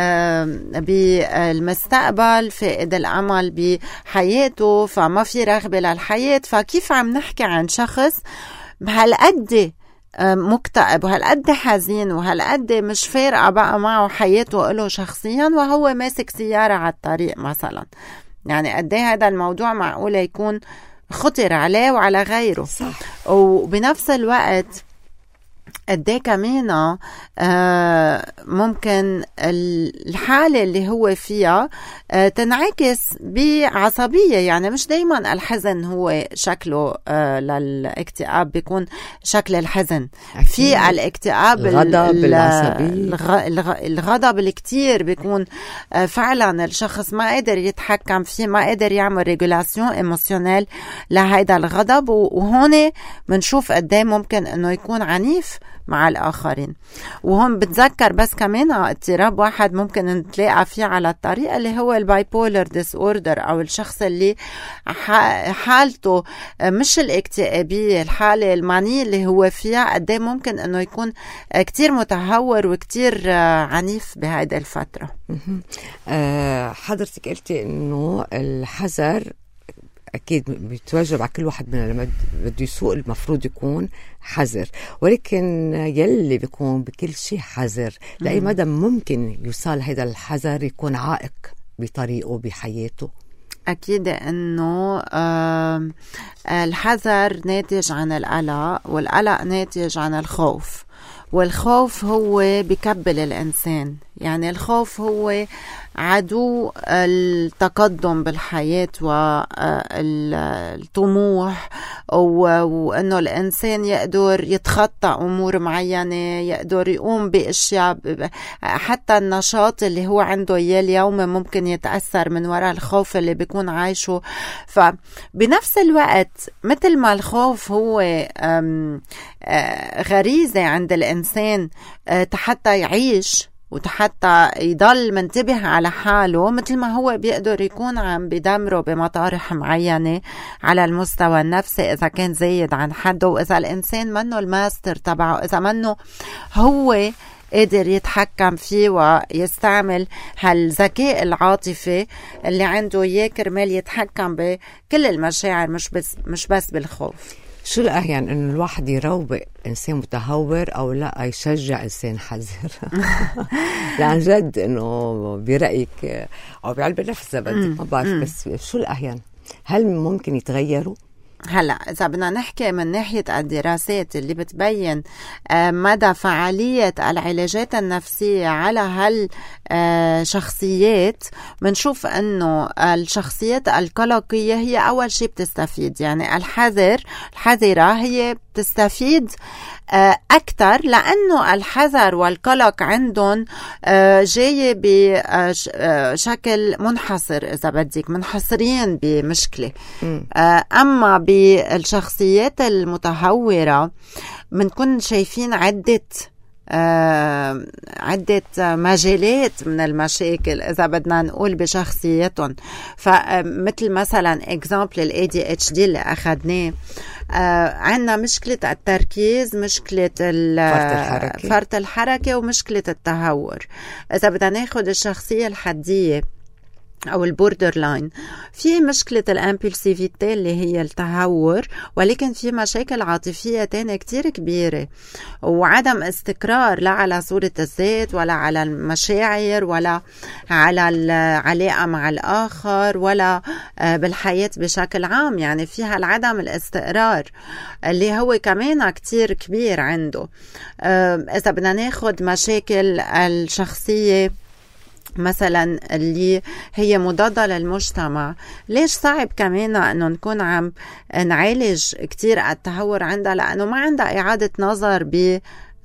C: بالمستقبل، فائد الأمل بحياته فما في رغبة للحياة. فكيف عم نحكي عن شخص بهالقد مكتئب وهالقد حزين وهالقد مش فارقة بقى معه حياته له شخصيا وهو ماسك سيارة على الطريق مثلا؟ يعني قد ايه هذا الموضوع معقولة يكون خطر عليه وعلى غيره.
A: صح.
C: وبنفس الوقت قد ايه كمان ممكن الحالة اللي هو فيها تنعكس بعصبية، يعني مش دايما الحزن هو شكله للاكتئاب بيكون شكل الحزن. في الاكتئاب الغضب الكتير بيكون فعلا الشخص ما قادر يتحكم فيه، ما قادر يعمل ريجولاسيون ايموشنال لهيدا الغضب، وهون منشوف قد ايه ممكن انه يكون عنيف مع الآخرين. وهم بتذكر بس كمان اضطراب واحد ممكن نتلاقى فيه على الطريق اللي هو البايبولر ديس اوردر، أو الشخص اللي حالته مش الاكتئابية، الحالة المانية اللي هو فيها قد ايه ممكن انه يكون كتير متهور وكتير عنيف بهذه الفترة.
A: حضرتك قلتي انه الحذر أكيد بيتوجب على كل واحد مننا لما بده يسوق المفروض يكون حذر، ولكن يلي بيكون بكل شيء حذر لأي مدى ممكن يوصل هذا الحذر يكون عائق بطريقه بحياته؟
C: أكيد أنه الحذر ناتج عن القلق، والقلق ناتج عن الخوف، والخوف هو بيكبل الإنسان. يعني الخوف هو عدو التقدم بالحياة والطموح، وأنه الإنسان يقدر يتخطى أمور معينة، يقدر يقوم بأشياء، حتى النشاط اللي هو عنده إياه اليوم ممكن يتأثر من وراء الخوف اللي بيكون عايشه. فبنفس الوقت مثل ما الخوف هو غريزة عند الإنسان حتى يعيش وحتى يضل منتبه على حاله مثل ما هو بيقدر يكون عم بدمره بمطارح معينة على المستوى النفسي إذا كان زايد عن حده، وإذا الإنسان منه الماستر تبعه، إذا منه هو قادر يتحكم فيه ويستعمل هالذكاء العاطفي اللي عنده إياه كرمال يتحكم بكل المشاعر مش بس بالخوف.
A: شو الأحيان إنه الواحد يروق إنسان متهور أو لا يشجع إنسان حذر؟ لعن جد إنه برأيك أو بعلم النفس بدك ما بعرف، بس شو الأحيان هل ممكن يتغيروا؟
C: هلا إذا بدنا نحكي من ناحية الدراسات اللي بتبين مدى فعالية العلاجات النفسية على هالشخصيات، بنشوف إنه الشخصيات القلقية هي أول شيء بتستفيد. يعني الحذرة هي بتستفيد أكثر، لأنه الحذر والقلق عندهم جاي بشكل منحصر، إذا بدك منحصرين بمشكلة. أما بالشخصيات المتهورة بنكون شايفين عدة مجالات من المشاكل إذا بدنا نقول بشخصيتهم. فمثل مثلا example ال ADHD اللي أخذناه، عندنا مشكلة التركيز، مشكلة فرط الحركة ومشكلة التهور. إذا بدنا ناخد الشخصية الحدية أو البوردر لاين، في مشكلة الامبulsivity اللي هي التهور، ولكن في مشاكل عاطفية تانية كتير كبيرة، وعدم استقرار لا على صورة الذات ولا على المشاعر ولا على العلاقة مع الآخر ولا بالحياة بشكل عام. يعني فيها العدم الاستقرار اللي هو كمان كتير كبير عنده. إذا بدنا ناخد مشاكل الشخصية مثلا اللي هي مضادة للمجتمع، ليش صعب كمان انه نكون عم نعالج كتير التهور عندها؟ لانه ما عندها اعادة نظر ب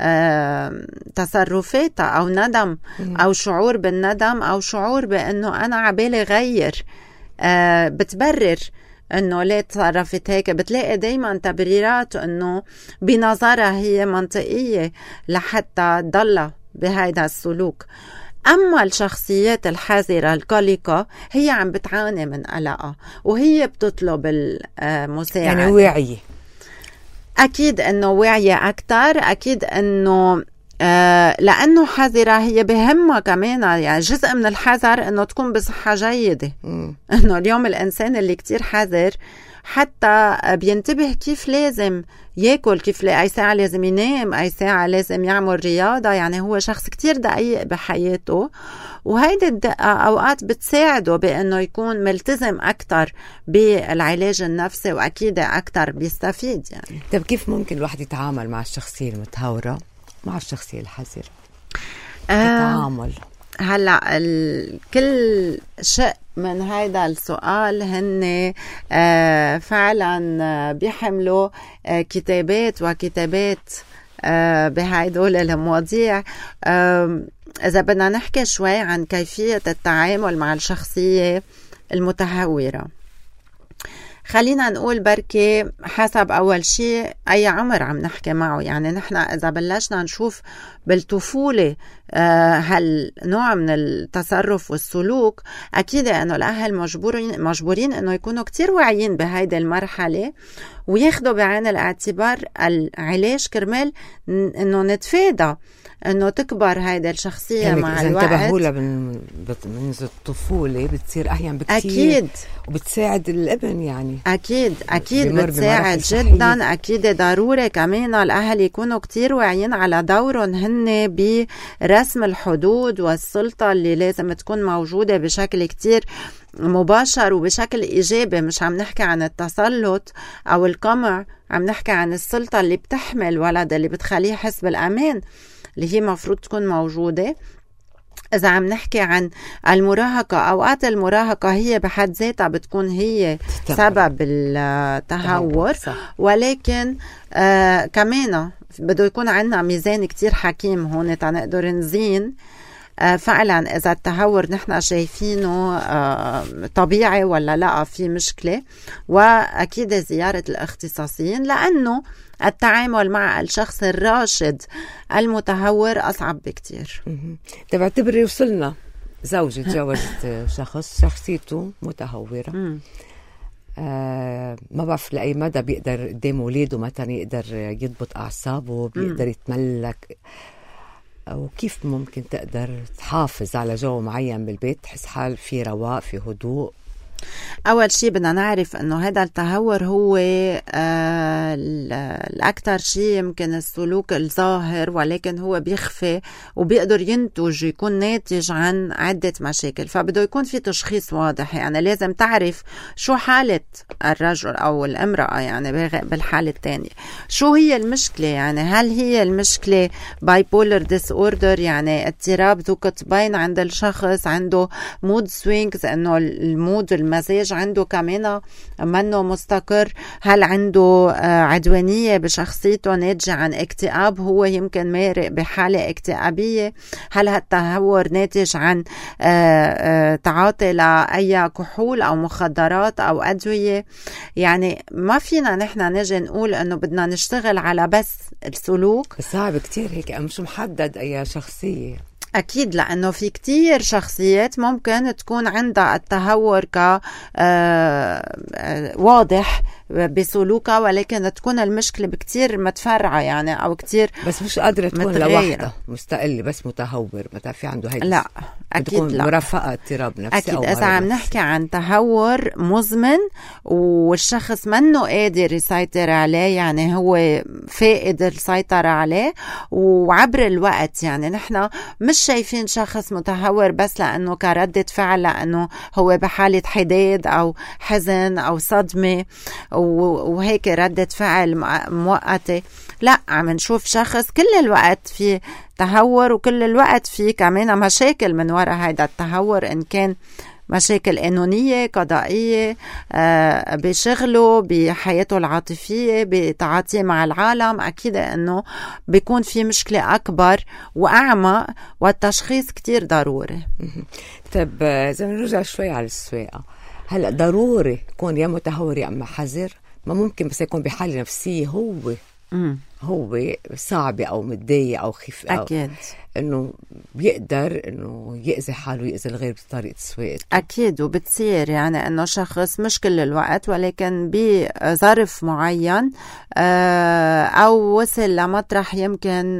C: تصرفاتها او ندم او شعور بالندم او شعور بانه انا عبالي غير، بتبرر انه ليه تصرفت هيك، بتلاقي دايما تبريرات انه بنظرها هي منطقية لحتى تضل بهذا السلوك. أما الشخصيات الحذرة القلقة هي عم بتعاني من قلقها وهي بتطلب المساعدة.
A: يعني واعية،
C: أكيد أنه واعية أكتر، أكيد أنه لأنه حذرة هي بهمها كمان. يعني جزء من الحذر أنه تكون بصحة جيدة. أنه اليوم الإنسان اللي كتير حذر حتى بينتبه كيف لازم ياكل، كيف أي ساعة لازم ينام، أي ساعة لازم يعمل رياضة. يعني هو شخص كتير دقيق بحياته، وهيدي الدقة أوقات بتساعده بأنه يكون ملتزم أكتر بالعلاج النفسي، وأكيد أكتر بيستفيد. يعني
A: طب كيف ممكن الواحد يتعامل مع الشخصية المتهورة مع الشخصية الحذرة؟ التعامل
C: هلأ كل شيء من هيدا السؤال هن فعلا بيحملوا كتابات وكتابات بهيدول المواضيع. إذا بدنا نحكي شوي عن كيفية التعامل مع الشخصية المتهورة، خلينا نقول بركي حسب أول شيء أي عمر عم نحكي معه. يعني نحن إذا بلشنا نشوف بالطفولة هالنوع من التصرف والسلوك، أكيد أنه الأهل مجبورين أنه يكونوا كتير واعيين بهيدي المرحلة وياخدوا بعين الاعتبار العلاج كرمال أنه نتفادى أنه تكبر هيدا الشخصية يعني مع الوقت.
A: إذا انتبهوا لها منذ الطفولة بتصير أحيان بكتير
C: أكيد،
A: وبتساعد الابن. يعني
C: أكيد بتساعد جدا. أكيد ضروري كمان الأهل يكونوا كتير واعيين على دورهم هن برسم الحدود والسلطة اللي لازم تكون موجودة بشكل كتير مباشر وبشكل إيجابي. مش عم نحكي عن التسلط أو القمع، عم نحكي عن السلطة اللي بتحمي الولد، اللي بتخليه يحس بالأمان، اللي هي مفروض تكون موجودة. إذا عم نحكي عن المراهقة، أوقات المراهقة هي بحد ذاتها بتكون هي سبب التهور، ولكن كمان بده يكون عندنا ميزان كتير حكيم هون تنقدر نزين فعلا إذا التهور نحن شايفينه طبيعي ولا لا في مشكلة. وأكيد زيارة الاختصاصيين، لأنه التعامل مع الشخص الراشد المتهور أصعب بكتير.
A: بعتبري وصلنا زوجي تجوزت شخص شخصيته متهورة. ما بعرف لأي مدى بيقدر قدام ولاده مثلا يقدر يضبط أعصابه، بيقدر يتملك، وكيف ممكن تقدر تحافظ على جو معين بالبيت تحس حال في رواق في هدوء؟
C: أول شيء بدنا نعرف أنه هذا التهور هو الأكثر شيء يمكن السلوك الظاهر، ولكن هو بيخفي وبيقدر ينتج يكون ناتج عن عدة مشاكل. فبده يكون في تشخيص واضح، يعني لازم تعرف شو حالة الرجل أو الامرأة، يعني بالحالة الثانية شو هي المشكلة. يعني هل هي المشكلة bipolar disorder، يعني اضطراب ذو قطبين عند الشخص، عنده mood swings، أنه المود المزاج عنده كمان منه مستقر، هل عنده عدوانية بشخصيته ناتجة عن اكتئاب، هو يمكن مارق بحالة اكتئابية، هل هالتهور ناتج عن تعاطي لأي كحول أو مخدرات أو أدوية. يعني ما فينا نحن نجي نقول أنه بدنا نشتغل على بس السلوك،
A: صعب كتير هيك، مش محدد أي شخصية.
C: أكيد، لأنه في كتير شخصيات ممكن تكون عندها التهور واضح بسلوكها، ولكن تكون المشكلة بكتير متفرعة، يعني أو كتير
A: بس مش قادرة تكون لوحدة مستقلة بس متهور، متى في عنده هيك.
C: لا أكيد لا،
A: مرافقة اضطراب نفسي
C: أكيد.
A: أو
C: إذا عم نحكي عن تهور مزمن والشخص منه قادر يسيطر عليه، يعني هو فائد السيطرة عليه وعبر الوقت، يعني نحن مش شايفين شخص متهور بس لأنه كردة فعل، لأنه هو بحالة حداد أو حزن أو صدمة وهيك ردة فعل مؤقتة. لا، عم نشوف شخص كل الوقت في تهور، وكل الوقت في كمان مشاكل من وراء هذا التهور، إن كان مشاكل قانونية قضائية بشغله، بحياته العاطفية، بتعاطيه مع العالم. أكيد أنه بيكون في مشكلة أكبر وأعمق، والتشخيص كتير ضروري.
A: طيب إذا نرجع شوي على السواقة، هلأ ضروري يكون يا متهور يا أما حذر؟ ما ممكن بس يكون بحالة نفسية هو صعبة أو متضايق أو خيف،
C: أكيد
A: إنه بيقدر إنه يأذي حاله ويأذي الغير بطريقة سواقته.
C: أكيد، وبتصير يعني إنه شخص مش كل الوقت، ولكن بظرف معين أو وصل لمطرح يمكن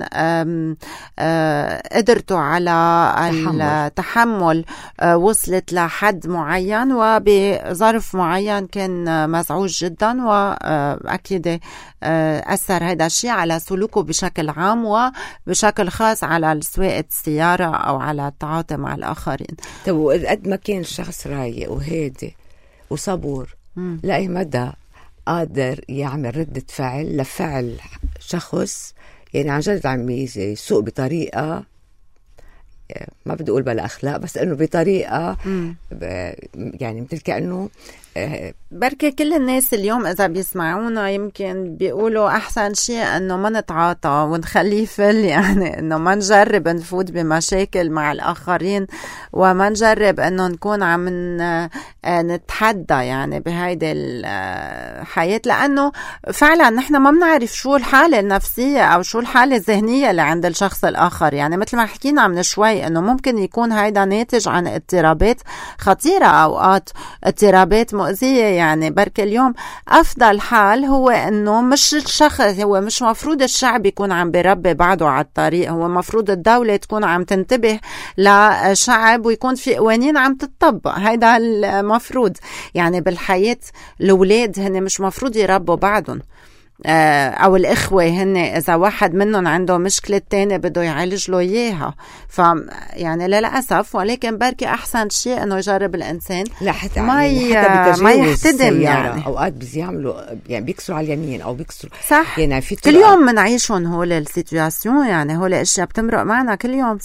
C: قدرته على التحمل وصلت لحد معين، وبظرف معين كان مزعوج جدا، وأكيد أثر هذا الشيء على سلوكه بشكل عام وبشكل خاص على سواقة السيارة أو على التعاطي مع الآخرين.
A: طب قد ما كان الشخص رايق وهادي وصبور، لأي مدى قادر يعمل ردة فعل لفعل شخص يعني عن جد عم يسوق بطريقة، ما بدي أقول بلا أخلاق، بس إنه بطريقة يعني مثل كأنه
C: بركة كل الناس اليوم إذا بيسمعونا يمكن بيقولوا أحسن شيء أنه ما نتعاطى ونخليه فل، يعني أنه ما نجرب نفوت بمشاكل مع الآخرين، وما نجرب أنه نكون عم نتحدى يعني بهيدي الحياة، لأنه فعلا نحن ما بنعرف شو الحالة النفسية أو شو الحالة الذهنية اللي عند الشخص الآخر. يعني مثل ما حكينا من شوي أنه ممكن يكون هيدا ناتج عن اضطرابات خطيرة، أوقات اضطرابات مؤذية. يعني بركة اليوم أفضل حال هو أنه مش الشخص، هو مش مفروض الشعب يكون عم بربي بعده على الطريق، هو مفروض الدولة تكون عم تنتبه لشعب ويكون في قوانين عم تطبق. هيدا المفروض. يعني بالحياة الأولاد هن مش مفروض يربوا بعضهم، أو الإخوة هن إذا واحد منهم عنده مشكلة تاني بده يعالج له إياها. يعني للأسف، ولكن بركي أحسن شيء أنه يجرب الإنسان
A: لا حتى
C: ما يحتدم. يعني
A: أوقات بيعملوا يعني بيكسروا على اليمين أو بيكسروا،
C: صح.
A: يعني في
C: كل يوم منعيشون هول السيتواسيون، يعني هول الأشياء بتمرق معنا كل يوم، صح.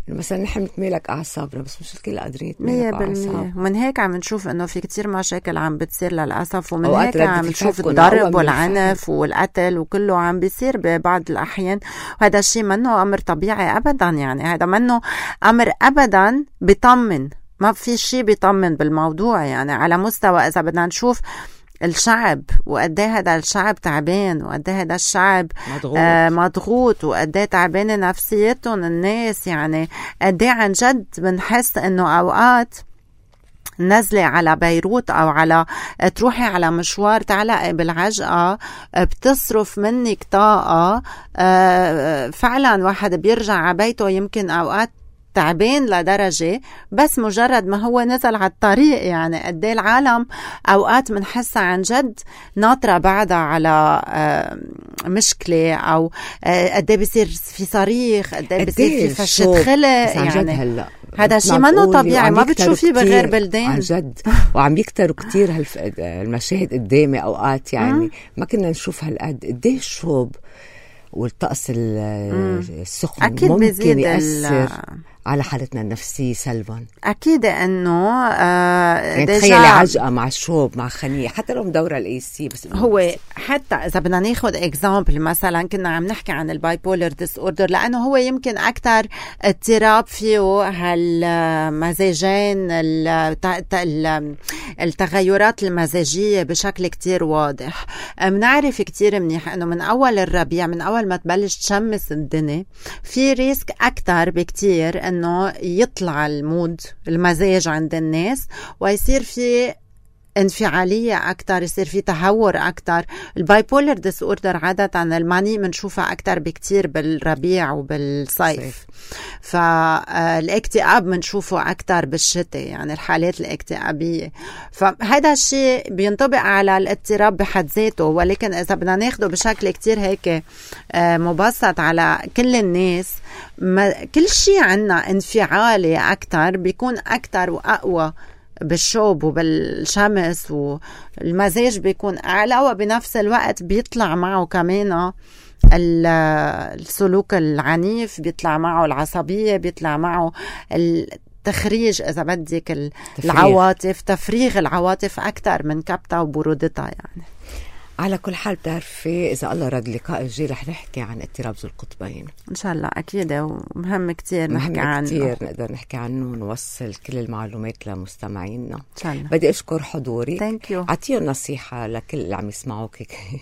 A: مثلا نحن نتمالك أعصابنا بس مش الكل قادرين يتمالكوا أعصابنا.
C: ومن هيك عم نشوف إنه في كتير مشاكل عم بتصير للأسف، ومن هيك عم نشوف الضرب والعنف والقتل وكله عم بيصير ببعض الأحيان. وهذا الشيء منه أمر طبيعي أبدا، يعني هذا منه أمر أبدا بيطمن، ما في شيء بيطمن بالموضوع. يعني على مستوى إذا بدنا نشوف الشعب وقديه هذا الشعب تعبان، وقديه هذا الشعب مضغوط، وقديه تعبانة نفسيتهم الناس، يعني قديه عن جد بنحس انه اوقات نزلة على بيروت او على تروحي على مشوار تعلقي بالعجقة بتصرف منك طاقة. فعلا واحد بيرجع على بيته يمكن اوقات تعبان لدرجة بس مجرد ما هو نزل على الطريق. يعني قد ايه العالم اوقات منحسها عن جد ناطرة بعدها على مشكلة، او قد ايه بيصير في صريخ، قد ايه بيصير في فشة خلق. يعني هذا شيء منه طبيعي، ما بتشوفيه بغير بلدان
A: عن جد. وعم يكتروا كتير المشاهد قدامي اوقات، يعني ما كنا نشوف هالقد قد ايه الشوب والطقس السخن أكيد ممكن يأثر على حالتنا النفسية سلبا.
C: أكيد إنه
A: يعني تخيلي عجقة مع الشوب مع خنية، حتى لو مدورة الAC. بس
C: هو حتى إذا بدنا ناخد إكزامبل، مثلا كنا عم نحكي عن البايبولر ديس أوردر، لأنه هو يمكن أكتر اضطراب فيه هالمزاجين، التغيرات المزاجية بشكل كتير واضح. منعرف كتير منيح إنه من أول الربيع، من أول ما تبلش تشمس الدنيا، في ريسك أكتر بكتير إنه يطلع المزاج عند الناس، ويصير في انفعالية أكتر، يصير في تهور أكتر. البايبولر ديس أوردر عادة الماني منشوفها أكتر بكتير بالربيع وبالصيف، فالاكتئاب منشوفه أكتر بالشتاء، يعني الحالات الاكتئابية. فهذا الشيء بينطبق على الاضطراب بحد ذاته، ولكن إذا بدنا ناخده بشكل كتير هيك مبسط على كل الناس، كل شيء عنا انفعالي أكتر بيكون أكتر وأقوى بالشوب وبالشمس، والمزاج بيكون أعلى، وبنفس الوقت بيطلع معه كمان السلوك العنيف، بيطلع معه العصبية، بيطلع معه التخريج إذا بدك العواطف، تفريغ العواطف أكتر من كبتها وبرودتها. يعني
A: على كل حال بتعرفي إذا الله رد لقاء الجاي رح نحكي عن اضطراب ذو القطبين
C: إن شاء الله. أكيد ومهم كتير نحكي عنه،
A: كتير نقدر نحكي عنه ونوصل كل المعلومات لمستمعينا إن
C: شاء الله.
A: بدي أشكر حضوري،
C: Thank you.
A: عطيهم نصيحة لكل اللي عم يسمعوك.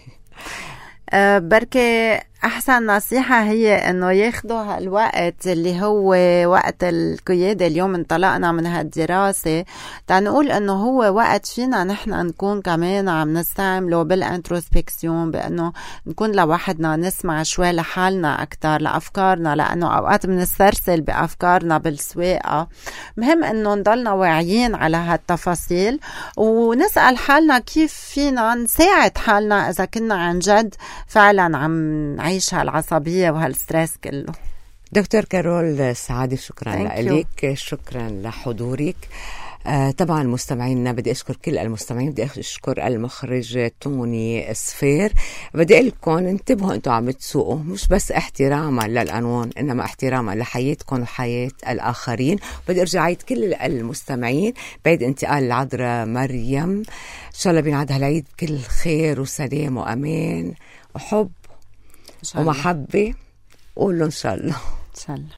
C: بركي أحسن نصيحة هي أنه ياخدوا هالوقت اللي هو وقت القيادة. اليوم انطلقنا من هالدراسة تنقول أنه هو وقت فينا نحن نكون كمان عم نستعمله بالانتروسبكسيون، بأنه نكون لوحدنا نسمع شوي لحالنا أكتر، لأفكارنا، لأنه أوقات بنسترسل بأفكارنا بالسواقة. مهم أنه نضلنا واعيين على هالتفاصيل، ونسأل حالنا كيف فينا نساعد حالنا إذا كنا عن جد فعلا عم نعيش هالعصبية وهالستريس كله.
A: دكتور كارول سعادة، شكرا لك، شكرا لحضورك. طبعا مستمعينا بدي أشكر كل المستمعين، بدي أشكر المخرج توني صفير. بدي أقول لكم انتبهوا أنتوا عم تسوقوا، مش بس احتراما للقانون إنما احتراما لحياتكم وحياة الآخرين. بدي أرجع عيد كل المستمعين بعيد انتقال العذراء مريم، إن شاء الله بينعاد هالعيد بكل خير وسلام وأمان وحب ومحبة. قولوا إن شاء الله.
C: إن شاء الله.